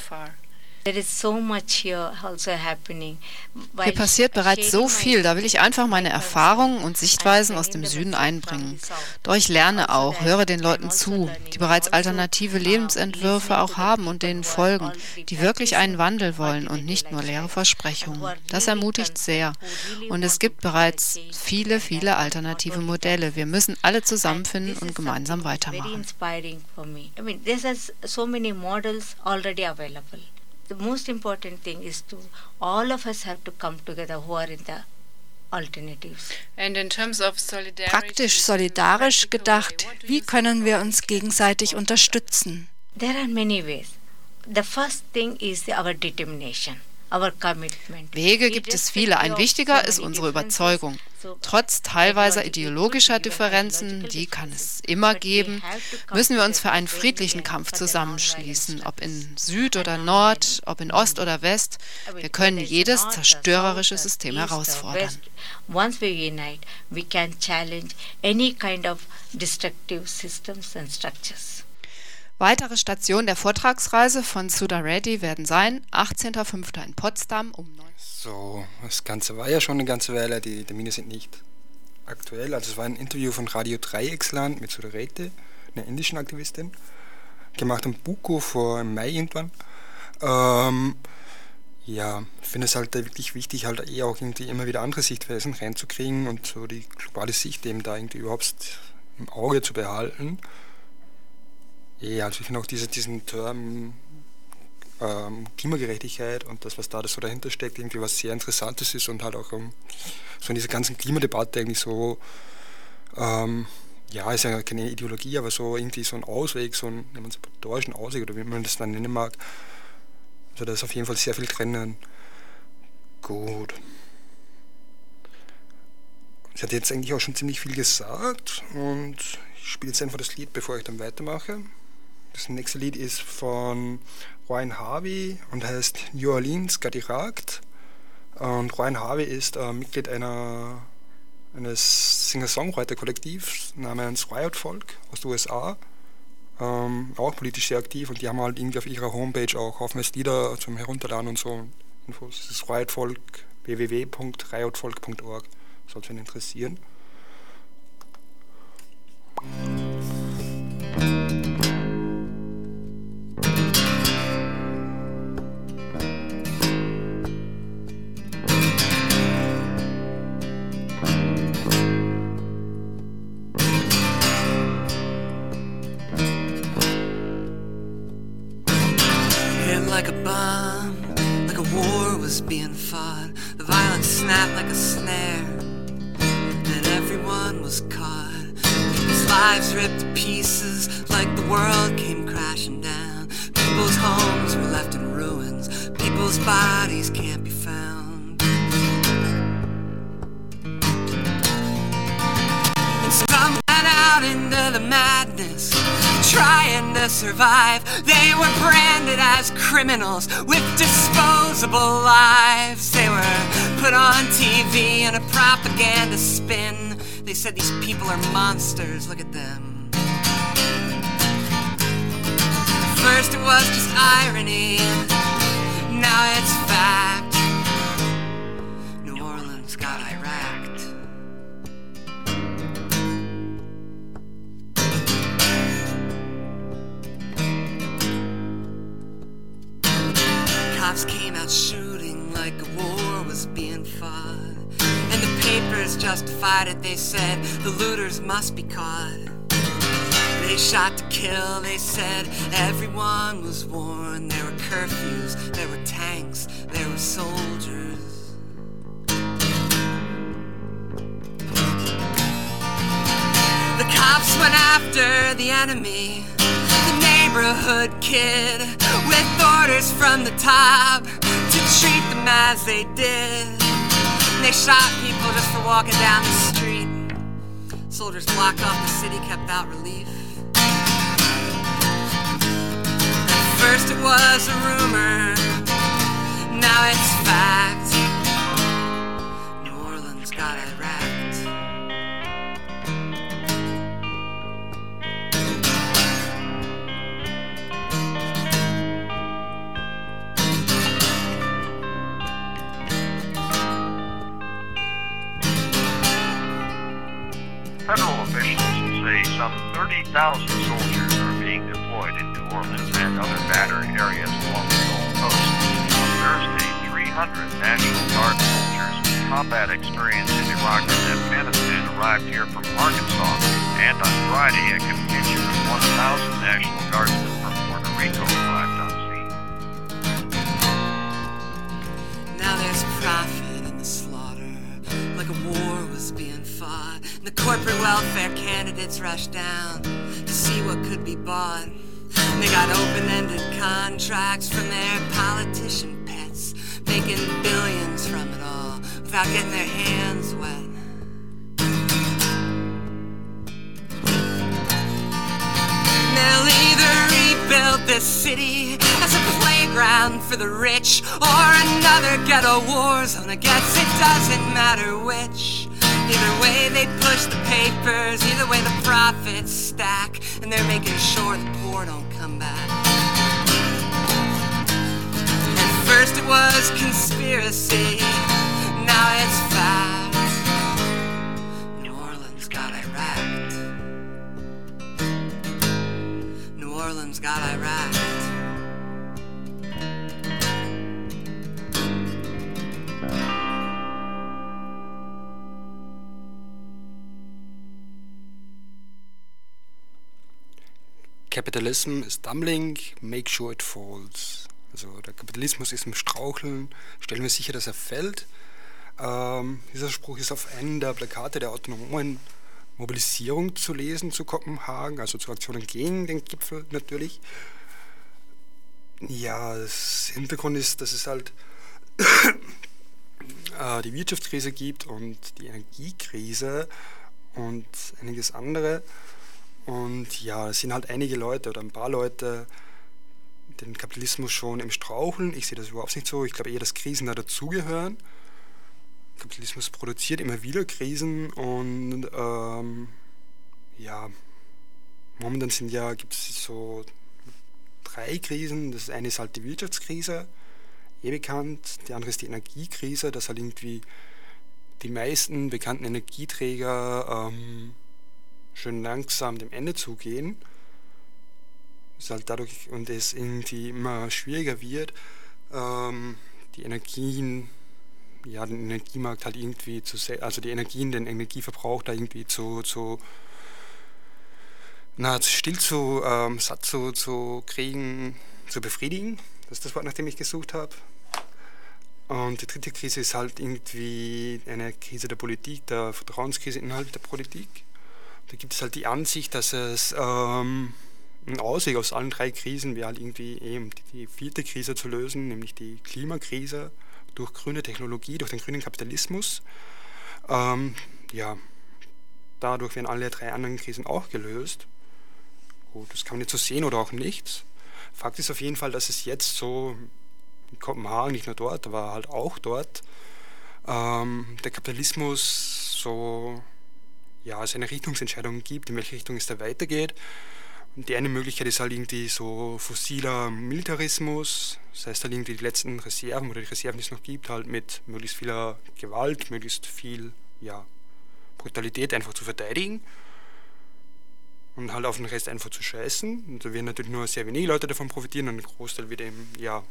Hier passiert bereits so viel, da will ich einfach meine Erfahrungen und Sichtweisen aus dem Süden einbringen. Doch ich lerne auch, höre den Leuten zu, die bereits alternative Lebensentwürfe auch haben und denen folgen, die wirklich einen Wandel wollen und nicht nur leere Versprechungen. Das ermutigt sehr. Und es gibt bereits viele, viele alternative Modelle. Wir müssen alle zusammenfinden und gemeinsam weitermachen. The most important thing is to all of us have to come together who are in the alternatives. Praktisch solidarisch gedacht, wie können wir uns gegenseitig unterstützen? There are many ways. The first thing is our determination. Wege gibt es viele. Ein wichtiger ist unsere Überzeugung. Trotz teilweiser ideologischer Differenzen, die kann es immer geben, müssen wir uns für einen friedlichen Kampf zusammenschließen, ob in Süd oder Nord, ob in Ost oder West. Wir können jedes zerstörerische System herausfordern. Once we unite, we can challenge any kind of destructive systems and structures. Weitere Stationen der Vortragsreise von Sudha Reddy werden sein, achtzehnter fünfter in Potsdam um neun Uhr. So, das Ganze war ja schon eine ganze Weile, die Termine sind nicht aktuell. Also es war ein Interview von Radio Dreiecksland mit Sudha Reddy, einer indischen Aktivistin, gemacht am Buko vor im Mai irgendwann. Ähm, ja, ich finde es halt wirklich wichtig, halt eh auch irgendwie immer wieder andere Sichtweisen reinzukriegen und so die globale Sicht eben da irgendwie überhaupt im Auge zu behalten. Ja, also ich finde auch diese, diesen Term ähm, Klimagerechtigkeit und das, was da das so dahinter steckt, irgendwie was sehr Interessantes ist und halt auch um, so in dieser ganzen Klimadebatte eigentlich so, ähm, ja, ist ja keine Ideologie, aber so irgendwie so ein Ausweg, so ein emanzipatorischen Ausweg oder wie man das dann nennen mag. Also da ist auf jeden Fall sehr viel drinnen. Gut. Sie hat jetzt eigentlich auch schon ziemlich viel gesagt und ich spiele jetzt einfach das Lied, bevor ich dann weitermache. Das nächste Lied ist von Ryan Harvey und heißt New Orleans got Iraqed. Und Ryan Harvey ist äh, Mitglied einer, eines Singer-Songwriter-Kollektivs namens Riot Folk aus den U S A. Ähm, auch politisch sehr aktiv und die haben halt irgendwie auf ihrer Homepage auch haufenweise Lieder zum Herunterladen und so Infos. Das ist Riot Folk, w w w punkt riot folk punkt org. Sollte einen interessieren. Like a bomb, like a war was being fought. The violence snapped like a snare, and everyone was caught. People's lives ripped to pieces, like the world came crashing down. People's homes were left in ruins. People's bodies can't be found. And some went out into the madness, trying to survive. They were branded as criminals with disposable lives. They were put on T V in a propaganda spin. They said these people are monsters, look at them. First it was just irony, now it's fact. New Orleans got Iraqed. Cops came out shooting like a war was being fought, and the papers justified it. They said the looters must be caught. They shot to kill, they said everyone was warned. There were curfews, there were tanks, there were soldiers. The cops went after the enemy, the neighborhood kid, with orders from the top to treat them as they did. And they shot people just for walking down the street. Soldiers blocked off the city, kept out relief. At first it was a rumor, now it's fact. New Orleans got Iraqed. officials say some thirty thousand soldiers are being deployed in New Orleans and other battered areas along the Gulf Coast. On Thursday, three hundred National Guard soldiers with combat experience in Iraq and Afghanistan arrived here from Arkansas, and on Friday, a contingent of one thousand National Guardsmen from Puerto Rico arrived on scene. Now there's profit in the slaughter, like a war was being fought. And the corporate welfare candidates rushed down to see what could be bought. And they got open-ended contracts from their politician pets, making billions from it all without getting their hands wet. And they'll either rebuild this city as a playground for the rich, or another ghetto war zone. I guess it doesn't matter which. Either way they push the papers, either way the profits stack, and they're making sure the poor don't come back. At first it was conspiracy, now it's fact. New Orleans got Iraq. New Orleans got Iraq. Capitalism is tumbling, make sure it falls. Also der Kapitalismus ist im Straucheln, stellen wir sicher, dass er fällt. Ähm, dieser Spruch ist auf einem der Plakate der autonomen Mobilisierung zu lesen zu Kopenhagen, also zu Aktionen gegen den Gipfel natürlich. Ja, das Hintergrund ist, dass es halt äh, die Wirtschaftskrise gibt und die Energiekrise und einiges andere. Und ja, es sind halt einige Leute oder ein paar Leute den Kapitalismus schon im Straucheln. Ich sehe das überhaupt nicht so. Ich glaube eher, dass Krisen da dazugehören. Kapitalismus produziert immer wieder Krisen und ähm, ja, momentan sind ja, gibt es so drei Krisen. Das eine ist halt die Wirtschaftskrise, eh bekannt. Die andere ist die Energiekrise, dass halt irgendwie die meisten bekannten Energieträger ähm, schön langsam dem Ende zugehen. Es halt dadurch und es irgendwie immer schwieriger wird, ähm, die Energien, ja, den Energiemarkt halt irgendwie zu, also die Energien, den Energieverbrauch da irgendwie zu, zu na, still zu, ähm, satt zu, zu kriegen, zu befriedigen. Das ist das Wort, nach dem ich gesucht habe. Und die dritte Krise ist halt irgendwie eine Krise der Politik, der Vertrauenskrise innerhalb der Politik. Da gibt es halt die Ansicht, dass es ähm, ein Ausweg aus allen drei Krisen wäre halt irgendwie eben die vierte Krise zu lösen, nämlich die Klimakrise durch grüne Technologie, durch den grünen Kapitalismus. Ähm, ja, dadurch werden alle drei anderen Krisen auch gelöst. Gut, das kann man jetzt so sehen oder auch nicht. Fakt ist auf jeden Fall, dass es jetzt so in Kopenhagen, nicht nur dort, aber halt auch dort, ähm, der Kapitalismus so ja, es eine Richtungsentscheidung gibt, in welche Richtung es da weitergeht. Und die eine Möglichkeit ist halt irgendwie so fossiler Militarismus, das heißt halt irgendwie die letzten Reserven oder die Reserven, die es noch gibt, halt mit möglichst vieler Gewalt, möglichst viel ja, Brutalität einfach zu verteidigen und halt auf den Rest einfach zu scheißen. Und da werden natürlich nur sehr wenige Leute davon profitieren und ein Großteil wird eben, ja,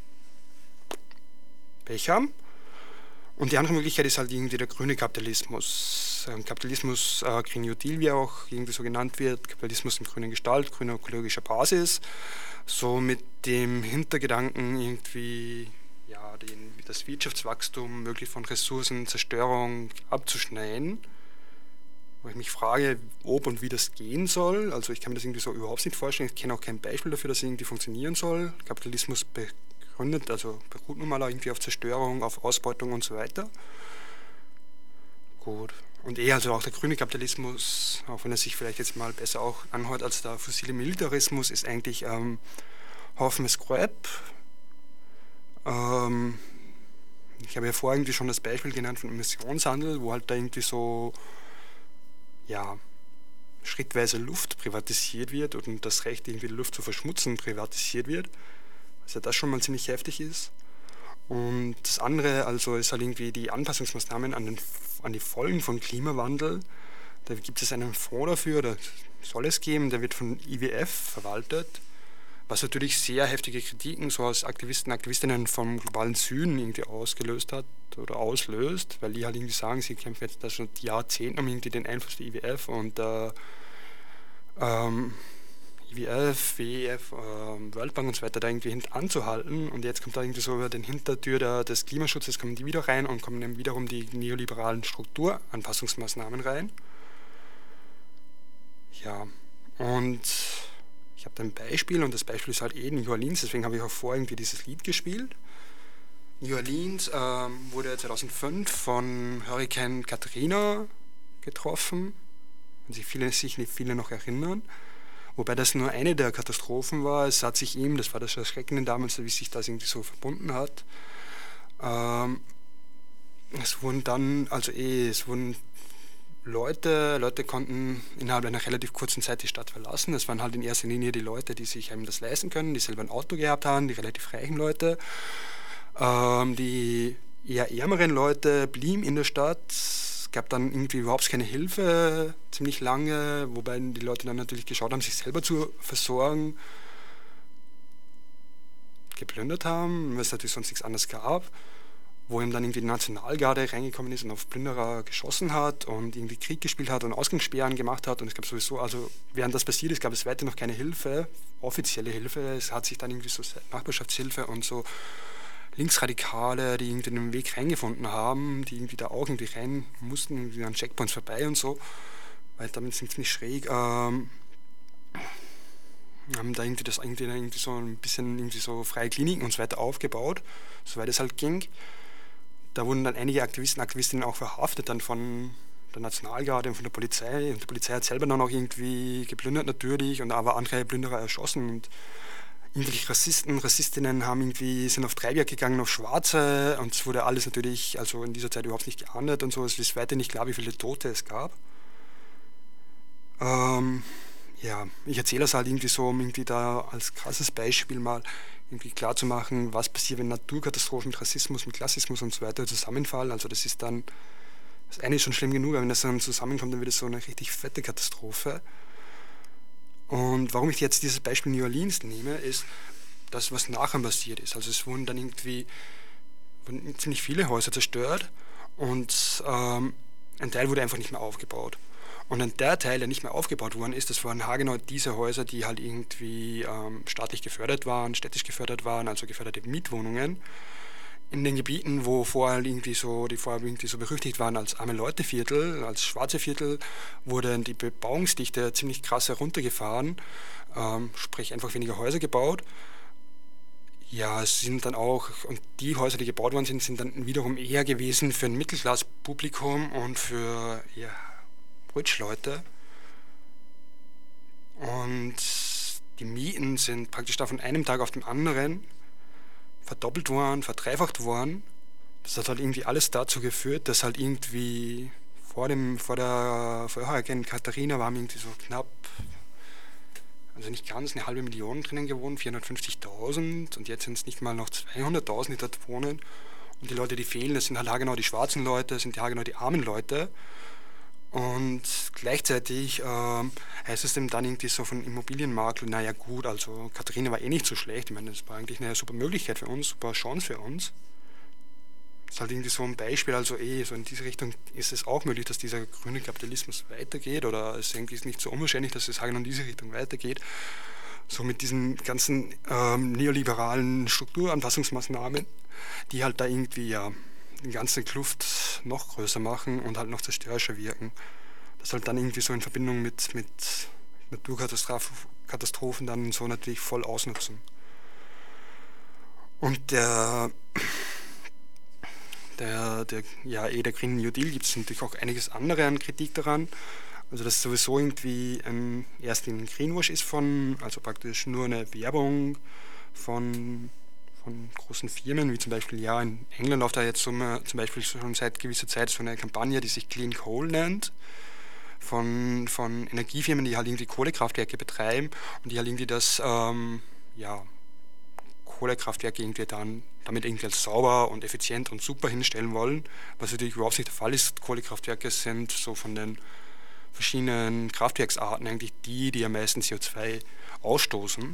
Pech haben. Und die andere Möglichkeit ist halt irgendwie der grüne Kapitalismus. Ein Kapitalismus, äh, Green New Deal, wie er auch irgendwie so genannt wird, Kapitalismus in grüner Gestalt, grüner ökologischer Basis, so mit dem Hintergedanken irgendwie ja, den, das Wirtschaftswachstum möglichst von Ressourcenzerstörung abzuschneiden. Wo ich mich frage, ob und wie das gehen soll. Also ich kann mir das irgendwie so überhaupt nicht vorstellen. Ich kenne auch kein Beispiel dafür, dass es irgendwie funktionieren soll. Kapitalismus begründet, also beruht nun mal irgendwie auf Zerstörung, auf Ausbeutung und so weiter. Gut. Und eher also auch der grüne Kapitalismus, auch wenn er sich vielleicht jetzt mal besser auch anhört als der fossile Militarismus, ist eigentlich ähm, Haufen Scrap. Ähm, ich habe ja vorher irgendwie schon das Beispiel genannt von Emissionshandel, wo halt da irgendwie so ja, schrittweise Luft privatisiert wird und das Recht, irgendwie die Luft zu verschmutzen, privatisiert wird. Also das schon mal ziemlich heftig ist. Und das andere also ist halt irgendwie die Anpassungsmaßnahmen an, den, an die Folgen von Klimawandel. Da gibt es einen Fonds dafür, oder soll es geben, der wird von I W F verwaltet, was natürlich sehr heftige Kritiken so aus Aktivisten, Aktivistinnen vom globalen Süden irgendwie ausgelöst hat oder auslöst, weil die halt irgendwie sagen, sie kämpfen jetzt da schon Jahrzehnte um irgendwie den Einfluss der I W F und äh, ähm, I W F, W E F, äh, World Bank und so weiter da irgendwie anzuhalten, und jetzt kommt da irgendwie so über den Hintertür der, des Klimaschutzes kommen die wieder rein und kommen dann wiederum die neoliberalen Strukturanpassungsmaßnahmen rein. Ja, und ich habe da ein Beispiel, und das Beispiel ist halt eh New Orleans, deswegen habe ich auch vorher irgendwie dieses Lied gespielt. New Orleans ähm, wurde zweitausendfünf von Hurrikan Katrina getroffen, wenn sich viele, sich nicht viele noch erinnern. Wobei das nur eine der Katastrophen war. Es hat sich ihm, das war das Erschreckende damals, wie sich das irgendwie so verbunden hat. Ähm, es wurden dann, also eh, es wurden Leute, Leute konnten innerhalb einer relativ kurzen Zeit die Stadt verlassen. Das waren halt in erster Linie die Leute, die sich eben das leisten können, die selber ein Auto gehabt haben, die relativ reichen Leute. Ähm, die eher ärmeren Leute blieben in der Stadt. Es gab dann irgendwie überhaupt keine Hilfe, ziemlich lange, wobei die Leute dann natürlich geschaut haben, sich selber zu versorgen, geplündert haben, weil es natürlich sonst nichts anderes gab, wo ihm dann irgendwie die Nationalgarde reingekommen ist und auf Plünderer geschossen hat und irgendwie Krieg gespielt hat und Ausgangssperren gemacht hat, und es gab sowieso, also während das passiert ist, gab es weiter noch keine Hilfe, offizielle Hilfe. Es hat sich dann irgendwie so Nachbarschaftshilfe und so Linksradikale, die irgendwie einen Weg reingefunden haben, die irgendwie da auch irgendwie rein mussten, irgendwie an Checkpoints vorbei und so, weil damit sind ziemlich schräg, ähm, haben da irgendwie das irgendwie, irgendwie so ein bisschen irgendwie so freie Kliniken und so weiter aufgebaut, soweit es halt ging. Da wurden dann einige Aktivisten, Aktivistinnen auch verhaftet dann von der Nationalgarde und von der Polizei. Und die Polizei hat selber dann auch irgendwie geplündert natürlich, und aber andere Plünderer erschossen. Und irgendwelche Rassisten, Rassistinnen haben irgendwie, sind auf Treibjagd gegangen, auf Schwarze, und es wurde alles natürlich, also in dieser Zeit überhaupt nicht geahndet und so. Es ist weiter nicht klar, wie viele Tote es gab. Ähm, ja, ich erzähle das halt irgendwie so, um irgendwie da als krasses Beispiel mal irgendwie klar zu machen, was passiert, wenn Naturkatastrophen mit Rassismus, mit Klassismus und so weiter zusammenfallen. Also das ist dann, das eine ist schon schlimm genug, aber wenn das dann zusammenkommt, dann wird es so eine richtig fette Katastrophe. Und warum ich jetzt dieses Beispiel New Orleans nehme, ist das, was nachher passiert ist. Also es wurden dann irgendwie wurden ziemlich viele Häuser zerstört, und ähm, ein Teil wurde einfach nicht mehr aufgebaut. Und ein der Teil, der nicht mehr aufgebaut worden ist, das waren haargenau diese Häuser, die halt irgendwie ähm, staatlich gefördert waren, städtisch gefördert waren, also geförderte Mietwohnungen. In den Gebieten, wo vorher irgendwie so, die vorher irgendwie so berüchtigt waren als arme Leute-Viertel, als schwarze Viertel, wurde die Bebauungsdichte ziemlich krass heruntergefahren, ähm, sprich einfach weniger Häuser gebaut. Ja, es sind dann auch, und die Häuser, die gebaut worden sind, sind dann wiederum eher gewesen für ein Mittelklasspublikum und für ja, Rich-Leute. Und die Mieten sind praktisch da von einem Tag auf den anderen verdoppelt worden, verdreifacht worden. Das hat halt irgendwie alles dazu geführt, dass halt irgendwie vor dem, vor der Hurrikan Katrina waren irgendwie so knapp, also nicht ganz, eine halbe Million drinnen gewohnt, vierhundertfünfzigtausend, und jetzt sind es nicht mal noch zweihunderttausend, die dort wohnen. Und die Leute, die fehlen, das sind halt haargenau die schwarzen Leute, das sind haargenau die armen Leute. Und gleichzeitig ähm, heißt es dem dann irgendwie so von Immobilienmakler, naja gut, also Katharina war eh nicht so schlecht, ich meine, das war eigentlich eine super Möglichkeit für uns, super Chance für uns. Das ist halt irgendwie so ein Beispiel, also eh, so in diese Richtung ist es auch möglich, dass dieser grüne Kapitalismus weitergeht, oder es ist eigentlich nicht so unwahrscheinlich, dass es halt in diese Richtung weitergeht. So mit diesen ganzen ähm, neoliberalen Strukturanpassungsmaßnahmen, die halt da irgendwie ja die ganze Kluft noch größer machen und halt noch zerstörerischer wirken. Das halt dann irgendwie so in Verbindung mit, mit Naturkatastrophen dann so natürlich voll ausnutzen. Und der, der, der ja eh der Green New Deal gibt es natürlich auch einiges andere an Kritik daran. Also dass sowieso irgendwie ein, erst ein Greenwash ist von, also praktisch nur eine Werbung von von großen Firmen, wie zum Beispiel, ja, in England läuft da jetzt so eine, zum Beispiel schon seit gewisser Zeit so eine Kampagne, die sich Clean Coal nennt, von, von Energiefirmen, die halt irgendwie Kohlekraftwerke betreiben und die halt irgendwie das, ähm, ja, Kohlekraftwerke irgendwie dann damit irgendwie als sauber und effizient und super hinstellen wollen, was natürlich überhaupt nicht der Fall ist. Kohlekraftwerke sind so von den verschiedenen Kraftwerksarten eigentlich die, die am meisten C O zwei ausstoßen.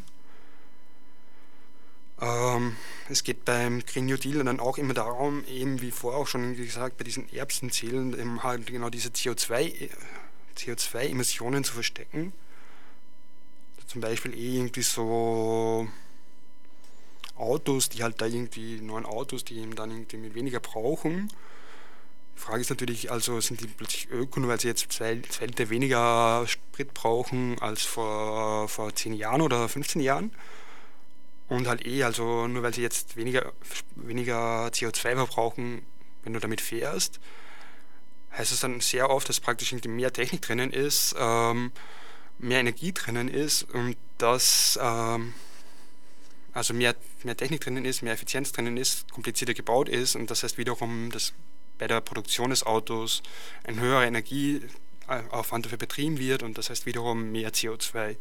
Ähm, es geht beim Green New Deal dann auch immer darum, eben wie vorher auch schon gesagt, bei diesen Erbsenzielen eben halt genau diese C O zwei, C O zwei Emissionen zu verstecken. Zum Beispiel eh irgendwie so Autos, die halt da irgendwie, neuen Autos, die eben dann irgendwie mit weniger brauchen. Die Frage ist natürlich, also sind die plötzlich öko, nur weil sie jetzt zwei, zwei Liter weniger Sprit brauchen als vor, vor zehn Jahren oder fünfzehn Jahren. Und halt eh, also nur weil sie jetzt weniger, weniger C O zwei verbrauchen, wenn du damit fährst, heißt es dann sehr oft, dass praktisch irgendwie mehr Technik drinnen ist, ähm, mehr Energie drinnen ist und dass ähm, also mehr, mehr Technik drinnen ist, mehr Effizienz drinnen ist, komplizierter gebaut ist und das heißt wiederum, dass bei der Produktion des Autos ein höherer Energieaufwand dafür betrieben wird und das heißt wiederum mehr C O zwei.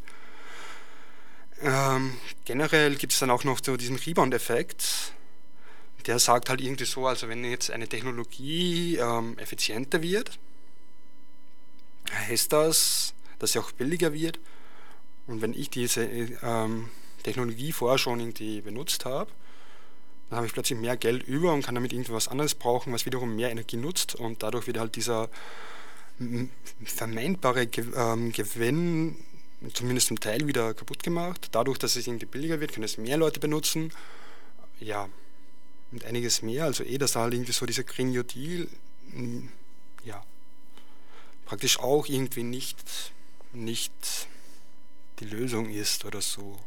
Ähm, generell gibt es dann auch noch so diesen Rebound-Effekt, der sagt halt irgendwie so, also wenn jetzt eine Technologie ähm, effizienter wird, heißt das, dass sie auch billiger wird und wenn ich diese ähm, Technologie vorher schon irgendwie benutzt habe, dann habe ich plötzlich mehr Geld über und kann damit irgendwas anderes brauchen, was wiederum mehr Energie nutzt und dadurch wird halt dieser vermeintbare Gewinn zumindest zum Teil wieder kaputt gemacht. Dadurch, dass es irgendwie billiger wird, können es mehr Leute benutzen. Ja, und einiges mehr. Also eh, dass da halt irgendwie so dieser Green New Deal ja, praktisch auch irgendwie nicht, nicht die Lösung ist oder so.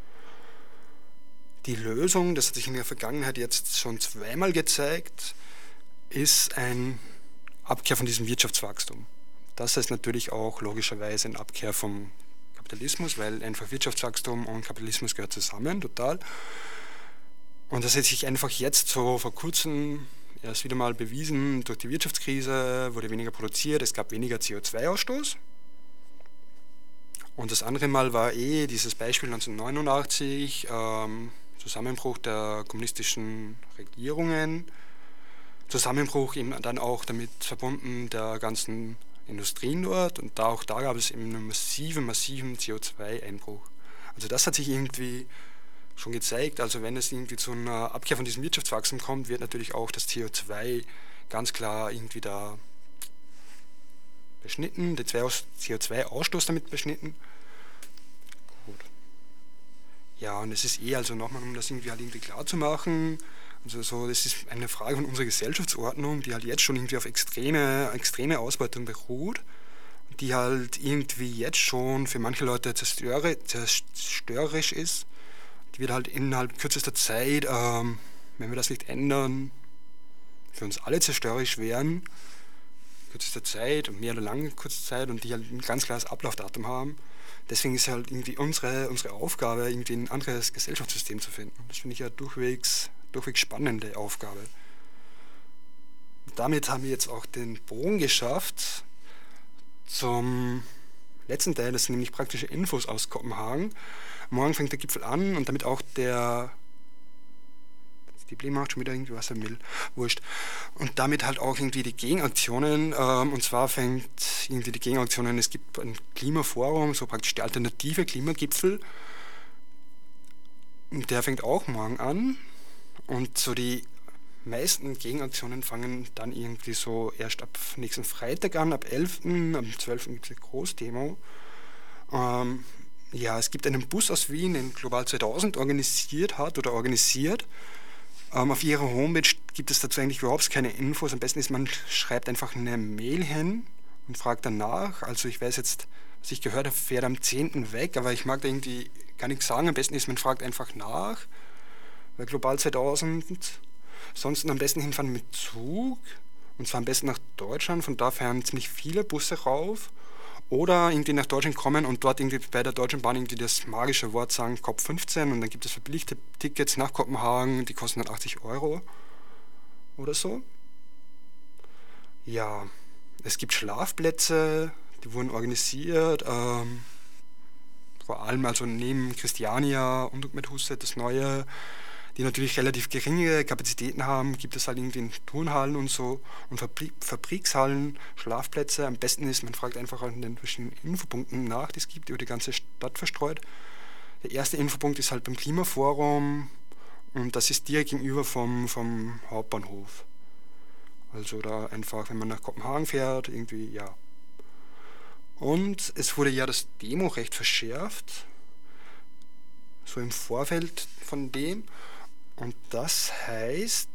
Die Lösung, das hat sich in der Vergangenheit jetzt schon zweimal gezeigt, ist ein Abkehr von diesem Wirtschaftswachstum. Das heißt natürlich auch logischerweise ein Abkehr vom Kapitalismus, weil einfach Wirtschaftswachstum und Kapitalismus gehört zusammen, total. Und das hat sich einfach jetzt so vor kurzem erst wieder mal bewiesen, durch die Wirtschaftskrise wurde weniger produziert, es gab weniger C O zwei Ausstoß. Und das andere Mal war eh dieses Beispiel neunzehnhundertneunundachtzig, ähm, Zusammenbruch der kommunistischen Regierungen, Zusammenbruch eben dann auch damit verbunden der ganzen Industrien dort und da auch da gab es eben einen massiven, massiven C O zwei Einbruch. Also das hat sich irgendwie schon gezeigt, also wenn es irgendwie zu einer Abkehr von diesem Wirtschaftswachstum kommt, wird natürlich auch das C O zwei ganz klar irgendwie da beschnitten, der C O zwei Ausstoß damit beschnitten. Gut. Ja, und es ist eh, also nochmal, um das irgendwie halt irgendwie klar zu machen, also so, das ist eine Frage von unserer Gesellschaftsordnung, die halt jetzt schon irgendwie auf extreme, extreme Ausbeutung beruht, die halt irgendwie jetzt schon für manche Leute zerstöre, zerstörerisch ist. Die wird halt innerhalb kürzester Zeit, ähm, wenn wir das nicht ändern, für uns alle zerstörerisch werden, kürzester Zeit und mehr oder lange kurze Zeit und die halt ein ganz klares Ablaufdatum haben. Deswegen ist halt irgendwie unsere, unsere Aufgabe, irgendwie ein anderes Gesellschaftssystem zu finden. Das finde ich ja durchwegs durchweg spannende Aufgabe. Und damit haben wir jetzt auch den Bogen geschafft zum letzten Teil, das sind nämlich praktische Infos aus Kopenhagen. Morgen fängt der Gipfel an und damit auch der die Blim macht schon wieder irgendwie was er will, wurscht. Und damit halt auch irgendwie die Gegenaktionen, ähm, und zwar fängt irgendwie die Gegenaktionen, es gibt ein Klimaforum, so praktisch der alternative Klimagipfel, und der fängt auch morgen an. Und so die meisten Gegenaktionen fangen dann irgendwie so erst ab nächsten Freitag an, ab elften Am zwölften gibt es eine Großdemo. Ähm, ja, es gibt einen Bus aus Wien, den Global zweitausend organisiert hat oder organisiert. Ähm, auf ihrer Homepage gibt es dazu eigentlich überhaupt keine Infos. Am besten ist, man schreibt einfach eine Mail hin und fragt danach. Also ich weiß jetzt, was ich gehört habe, fährt am zehnten weg, aber ich mag da irgendwie gar nichts sagen. Am besten ist, man fragt einfach nach. Bei Global zweitausend. Sonst am besten hinfahren mit Zug. Und zwar am besten nach Deutschland. Von da fahren ziemlich viele Busse rauf. Oder irgendwie nach Deutschland kommen und dort irgendwie bei der Deutschen Bahn irgendwie das magische Wort sagen, C O P fünfzehn. Und dann gibt es verbilligte Tickets nach Kopenhagen. Die kosten dann achtzig Euro oder so. Ja, es gibt Schlafplätze. Die wurden organisiert. Ähm, vor allem also neben Christiania und mit Husset das neue die natürlich relativ geringe Kapazitäten haben, gibt es halt irgendwie in Turnhallen und so und Fabri- Fabrikshallen, Schlafplätze. Am besten ist, man fragt einfach an den verschiedenen Infopunkten nach, die es gibt, über die ganze Stadt verstreut. Der erste Infopunkt ist halt beim Klimaforum und das ist direkt gegenüber vom, vom Hauptbahnhof. Also da einfach, wenn man nach Kopenhagen fährt, irgendwie, ja. Und es wurde ja das Demo-Recht verschärft, so im Vorfeld von dem. Und das heißt,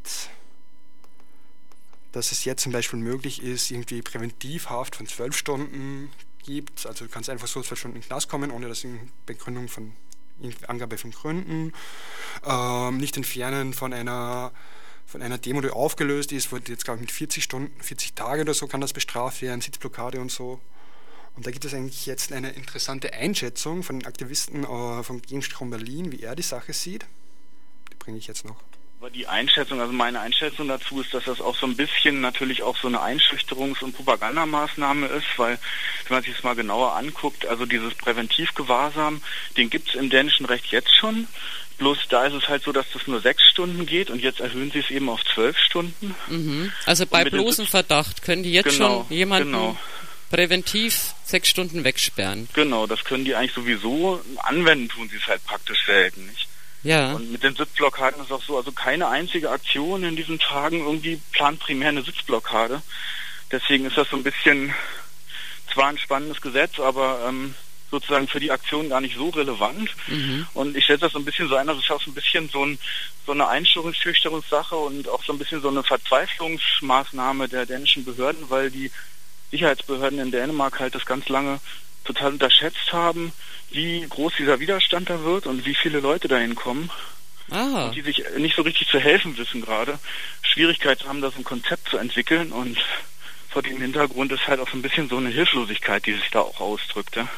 dass es jetzt zum Beispiel möglich ist, irgendwie Präventivhaft von zwölf Stunden gibt. Also du kannst einfach so zwölf Stunden in den Knast kommen, ohne dass in Begründung von Angabe von Gründen. Ähm, nicht entfernen von einer von einer Demo, die aufgelöst ist, wurde jetzt glaube ich mit vierzig Stunden, vierzig Tage oder so kann das bestraft werden, Sitzblockade und so. Und da gibt es eigentlich jetzt eine interessante Einschätzung von den Aktivisten äh, vom Gegenstrom Berlin, wie er die Sache sieht. Die bringe ich jetzt noch. Aber die Einschätzung, also meine Einschätzung dazu ist, dass das auch so ein bisschen natürlich auch so eine Einschüchterungs- und Propagandamaßnahme ist, weil, wenn man sich das mal genauer anguckt, also dieses Präventivgewahrsam, den gibt es im dänischen Recht jetzt schon. Bloß da ist es halt so, dass das nur sechs Stunden geht und jetzt erhöhen sie es eben auf zwölf Stunden. Mhm. Also bei bloßem Verdacht können die jetzt genau, schon jemanden genau. präventiv sechs Stunden wegsperren. Genau, das können die eigentlich sowieso. Anwenden tun sie es halt praktisch selten, nicht? Ja. Und mit den Sitzblockaden ist es auch so, also keine einzige Aktion in diesen Tagen irgendwie plant primär eine Sitzblockade. Deswegen ist das so ein bisschen zwar ein spannendes Gesetz, aber ähm, sozusagen für die Aktion gar nicht so relevant. Mhm. Und ich schätze das so ein bisschen so ein, also es ist auch so ein bisschen so, ein, so eine Einschüchterungssache und auch so ein bisschen so eine Verzweiflungsmaßnahme der dänischen Behörden, weil die Sicherheitsbehörden in Dänemark halt das ganz lange total unterschätzt haben, wie groß dieser Widerstand da wird und wie viele Leute dahin kommen. Aha. Und die sich nicht so richtig zu helfen wissen gerade. Schwierigkeiten haben, da so ein Konzept zu entwickeln und vor dem Hintergrund ist halt auch so ein bisschen so eine Hilflosigkeit, die sich da auch ausdrückt. Ja?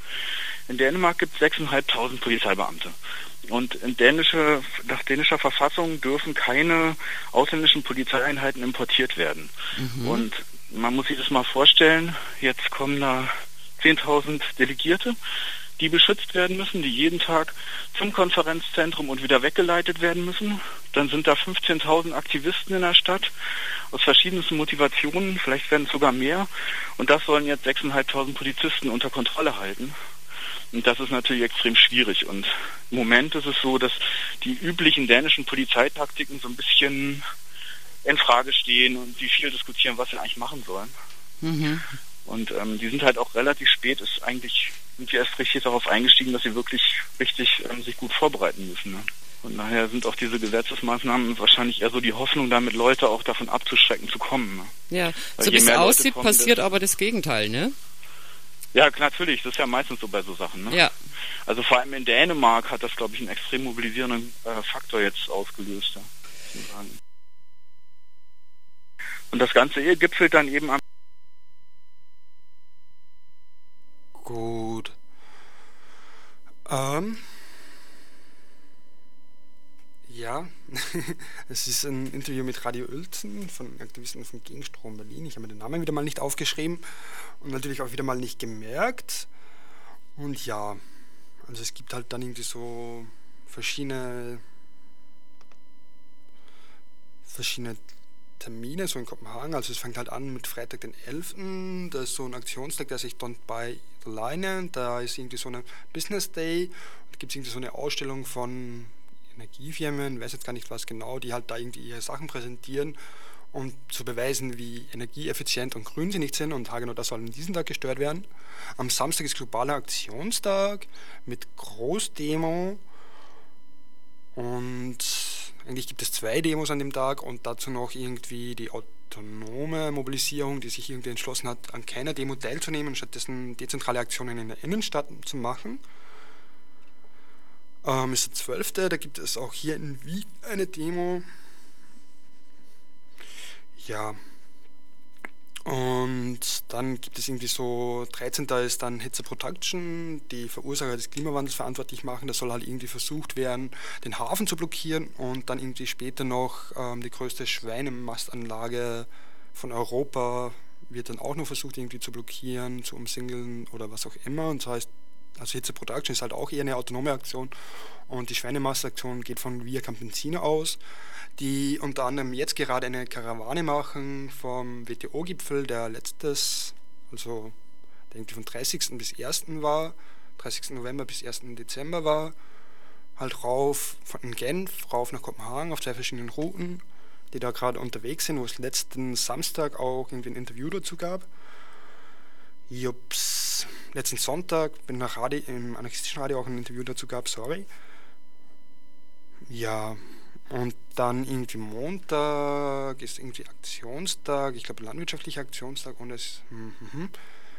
In Dänemark gibt es sechstausendfünfhundert Polizeibeamte. Und in dänische, nach dänischer Verfassung dürfen keine ausländischen Polizeieinheiten importiert werden. Mhm. Und man muss sich das mal vorstellen, jetzt kommen da zehntausend Delegierte, die beschützt werden müssen, die jeden Tag zum Konferenzzentrum und wieder weggeleitet werden müssen. Dann sind da fünfzehntausend Aktivisten in der Stadt aus verschiedensten Motivationen, vielleicht werden es sogar mehr. Und das sollen jetzt sechstausendfünfhundert Polizisten unter Kontrolle halten. Und das ist natürlich extrem schwierig. Und im Moment ist es so, dass die üblichen dänischen Polizeitaktiken so ein bisschen in Frage stehen und die viel diskutieren, was sie eigentlich machen sollen. Mhm. Und ähm, die sind halt auch relativ spät, ist eigentlich, sind wir erst richtig darauf eingestiegen, dass sie wirklich richtig ähm, sich gut vorbereiten müssen. Ne? Und daher sind auch diese Gesetzesmaßnahmen wahrscheinlich eher so die Hoffnung, damit Leute auch davon abzuschrecken zu kommen. Ne? Ja, Weil so wie es aussieht, kommen, passiert aber das Gegenteil, ne? Ja, natürlich, das ist ja meistens so bei so Sachen. Ne? Ja. Also vor allem in Dänemark hat das, glaube ich, einen extrem mobilisierenden äh, Faktor jetzt ausgelöst. Ja. Und das Ganze gipfelt dann eben am Gut. Ähm. Ja, es ist ein Interview mit Radio Uelzen von Aktivisten von Gegenstrom Berlin. Ich habe mir den Namen wieder mal nicht aufgeschrieben und natürlich auch wieder mal nicht gemerkt. Und ja, also es gibt halt dann irgendwie so verschiedene verschiedene Termine, so in Kopenhagen. Also es fängt halt an mit Freitag den elften Da ist so ein Aktionstag, der sich Don't Buy the Line. Da ist irgendwie so eine Business Day. Da gibt es irgendwie so eine Ausstellung von Energiefirmen, weiß jetzt gar nicht was genau, die halt da irgendwie ihre Sachen präsentieren, um zu beweisen, wie energieeffizient und grün sie nicht sind. Und genau das soll an diesem Tag gestört werden. Am Samstag ist globaler Aktionstag mit Großdemo. Und eigentlich gibt es zwei Demos an dem Tag und dazu noch irgendwie die autonome Mobilisierung, die sich irgendwie entschlossen hat, an keiner Demo teilzunehmen, stattdessen dezentrale Aktionen in der Innenstadt zu machen. Ähm, ist der zwölfte Da gibt es auch hier in Wien eine Demo. Ja. Und dann gibt es irgendwie so, dreizehnten ist dann Hitze Production, die Verursacher des Klimawandels verantwortlich machen. Da soll halt irgendwie versucht werden, den Hafen zu blockieren und dann irgendwie später noch ähm, die größte Schweinemastanlage von Europa wird dann auch noch versucht irgendwie zu blockieren, zu umsingeln oder was auch immer. Und das heißt, Also Hitze Production ist halt auch eher eine autonome Aktion und die Schweinemast-Aktion geht von Via Campesina aus, die unter anderem jetzt gerade eine Karawane machen vom W T O-Gipfel, der letztes, also irgendwie von dreißigsten bis ersten war, dreißigsten November bis ersten Dezember war, halt rauf von Genf, rauf nach Kopenhagen auf zwei verschiedenen Routen, die da gerade unterwegs sind, wo es letzten Samstag auch irgendwie ein Interview dazu gab. Jups, letzten Sonntag bin nach Radio, im anarchistischen Radio auch ein Interview dazu gab, sorry. Ja, und dann irgendwie Montag ist irgendwie Aktionstag, ich glaube landwirtschaftlicher Aktionstag und es hm, hm, hm.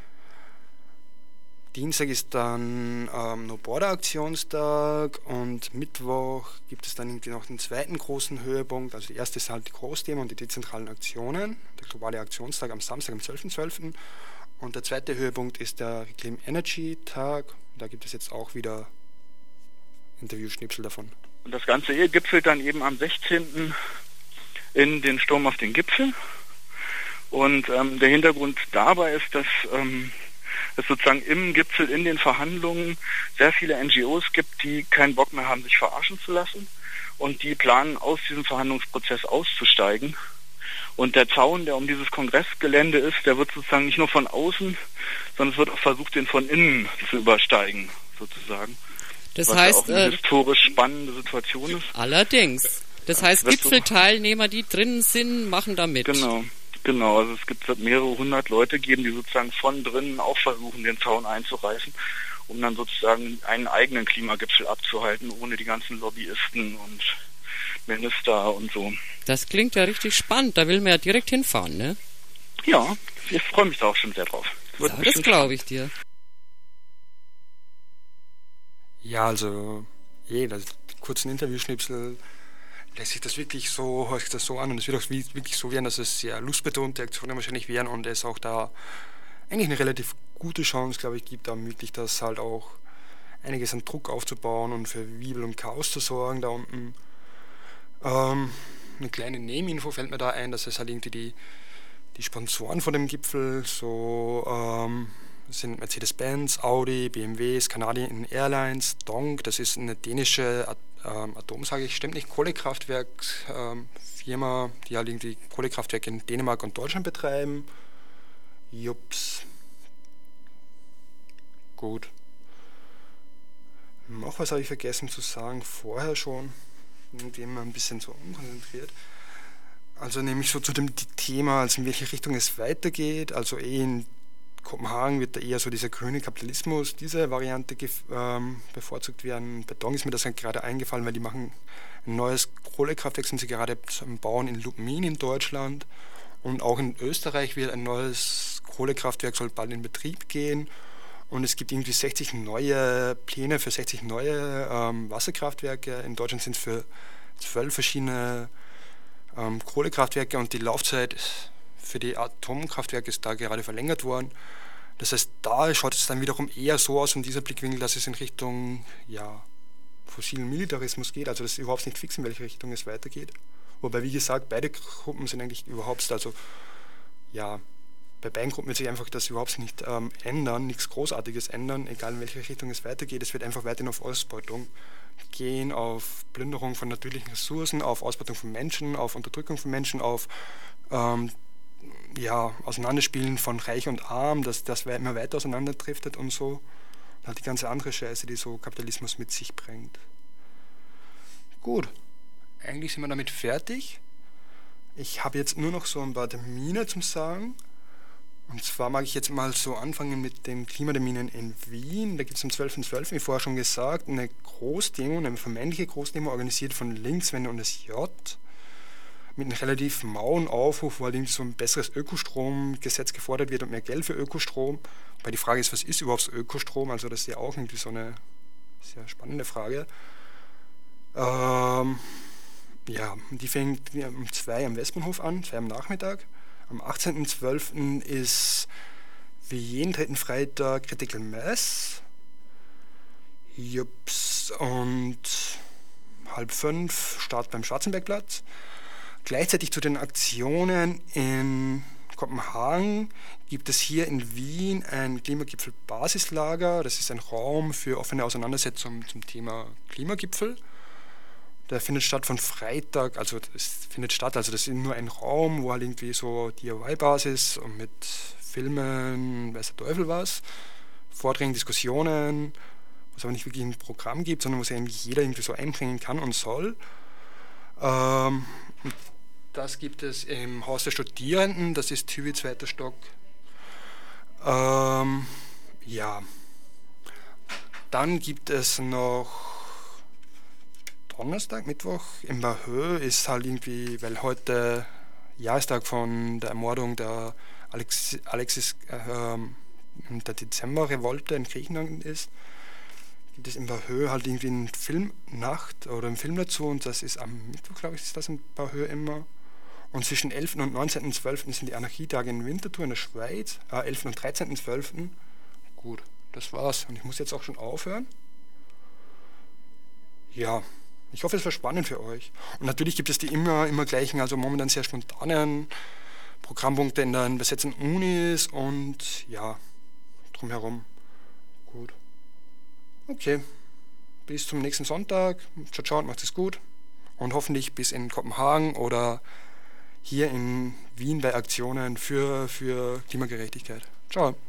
Dienstag ist dann ähm, No Border Aktionstag und Mittwoch gibt es dann irgendwie noch den zweiten großen Höhepunkt. Also die erste ist halt die Großthemen und die dezentralen Aktionen, der globale Aktionstag am Samstag, am zwölften zwölften Und der zweite Höhepunkt ist der Reclaim Energy Tag. Da gibt es jetzt auch wieder Interviewschnipsel davon. Und das Ganze hier gipfelt dann eben am sechzehnten in den Sturm auf den Gipfel. Und ähm, der Hintergrund dabei ist, dass ähm, es sozusagen im Gipfel, in den Verhandlungen sehr viele N G Os gibt, die keinen Bock mehr haben, sich verarschen zu lassen und die planen, aus diesem Verhandlungsprozess auszusteigen. Und der Zaun, der um dieses Kongressgelände ist, der wird sozusagen nicht nur von außen, sondern es wird auch versucht, den von innen zu übersteigen, sozusagen. Das was heißt, ja auch eine äh, historisch spannende Situation ist. Allerdings. Das heißt, Gipfelteilnehmer, die drinnen sind, machen da mit. Genau. Genau, also es gibt mehrere hundert Leute geben, die sozusagen von drinnen auch versuchen, den Zaun einzureißen, um dann sozusagen einen eigenen Klimagipfel abzuhalten, ohne die ganzen Lobbyisten und Minister und so. Das klingt ja richtig spannend, da will man ja direkt hinfahren, ne? Ja, ich freue mich da auch schon sehr drauf. Ja, das glaube ich dir. Ja, also, eh, das kurzen Interviewschnipsel lässt sich das wirklich so, hört sich das so an und es wird auch wirklich so werden, dass es sehr lustbetonte Aktionen wahrscheinlich wären und es auch da eigentlich eine relativ gute Chance, glaube ich, gibt, da möglich das halt auch einiges an Druck aufzubauen und für Wirbel und Chaos zu sorgen da unten. Ähm, eine kleine Nebeninfo fällt mir da ein, dass es halt irgendwie die, die Sponsoren von dem Gipfel so ähm, sind Mercedes-Benz, Audi, B M W, Canadian Airlines, Donk, das ist eine dänische At ähm, Atom, sage ich, stimmt nicht, Kohlekraftwerksfirma, ähm, die halt irgendwie Kohlekraftwerke in Dänemark und Deutschland betreiben. Jups. Gut. Noch was habe ich vergessen zu sagen, vorher schon, irgendwie immer ein bisschen so unkonzentriert. Also nämlich so zu dem Thema, also in welche Richtung es weitergeht, also eh in Kopenhagen wird da eher so dieser grüne Kapitalismus, diese Variante ähm, bevorzugt werden. Bei Donk ist mir das gerade eingefallen, weil die machen ein neues Kohlekraftwerk, sind sie gerade am Bauen in Lubmin in Deutschland. Und auch in Österreich wird ein neues Kohlekraftwerk, soll bald in Betrieb gehen. Und es gibt irgendwie sechzig neue Pläne für sechzig neue ähm, Wasserkraftwerke. In Deutschland sind es für zwölf verschiedene ähm, Kohlekraftwerke und die Laufzeit für die Atomkraftwerke ist da gerade verlängert worden. Das heißt, da schaut es dann wiederum eher so aus von dieser Blickwinkel, dass es in Richtung ja, fossilen Militarismus geht. Also das ist überhaupt nicht fix, in welche Richtung es weitergeht. Wobei, wie gesagt, beide Gruppen sind eigentlich überhaupt, also ja, bei beiden Gruppen wird sich einfach das überhaupt nicht ähm, ändern, nichts Großartiges ändern, egal in welche Richtung es weitergeht. Es wird einfach weiterhin auf Ausbeutung gehen, auf Plünderung von natürlichen Ressourcen, auf Ausbeutung von Menschen, auf Unterdrückung von Menschen, auf ähm, ja, Auseinanderspielen von Reich und Arm, dass das immer weiter auseinanderdriftet und so. Und halt die ganze andere Scheiße, die so Kapitalismus mit sich bringt. Gut, eigentlich sind wir damit fertig. Ich habe jetzt nur noch so ein paar Termine zum Sagen. Und zwar mag ich jetzt mal so anfangen mit den Klimaterminen in Wien. Da gibt es am zwölften zwölften, wie vorher schon gesagt, eine Großdemo, eine vermeintliche Großdemo, organisiert von Linkswende und S J. Mit einem relativ mauen Aufruf, wo halt irgendwie so ein besseres Ökostromgesetz gefordert wird und mehr Geld für Ökostrom. Weil die Frage ist, was ist überhaupt Ökostrom? Also das ist ja auch irgendwie so eine sehr spannende Frage. Ähm, ja, die fängt um zwei am Westbahnhof an, zwei am Nachmittag. Am achtzehnten zwölften ist wie jeden dritten Freitag Critical Mass. Jups. Und halb fünf Start beim Schwarzenbergplatz. Gleichzeitig zu den Aktionen in Kopenhagen gibt es hier in Wien ein Klimagipfel-Basislager. Das ist ein Raum für offene Auseinandersetzung zum Thema Klimagipfel. Der findet statt von Freitag, also es findet statt, also das ist nur ein Raum, wo halt irgendwie so D I Y-Basis und mit Filmen, weiß der Teufel was, Vorträgen, Diskussionen, wo es aber nicht wirklich ein Programm gibt, sondern wo sich eigentlich jeder irgendwie so einbringen kann und soll. Ähm, das gibt es im Haus der Studierenden, das ist Tüwi, zweiter Stock. Ähm, ja. Dann gibt es noch Donnerstag, Mittwoch in Bahö ist halt irgendwie, weil heute Jahrestag von der Ermordung der Alex, Alexis, äh, der Dezemberrevolte in Griechenland ist, gibt es in Bahö halt irgendwie eine Filmnacht oder einen Film dazu und das ist am Mittwoch, glaube ich, ist das in Bahö immer. Und zwischen elften und neunzehnten zwölften sind die Anarchietage in Winterthur in der Schweiz, äh, elften und dreizehnten zwölften Gut, das war's und ich muss jetzt auch schon aufhören. Ja. Ich hoffe, es war spannend für euch. Und natürlich gibt es die immer, immer gleichen, also momentan sehr spontanen Programmpunkte in den besetzten Unis und ja, drumherum. Gut. Okay. Bis zum nächsten Sonntag. Ciao, ciao, macht es gut. Und hoffentlich bis in Kopenhagen oder hier in Wien bei Aktionen für, für Klimagerechtigkeit. Ciao.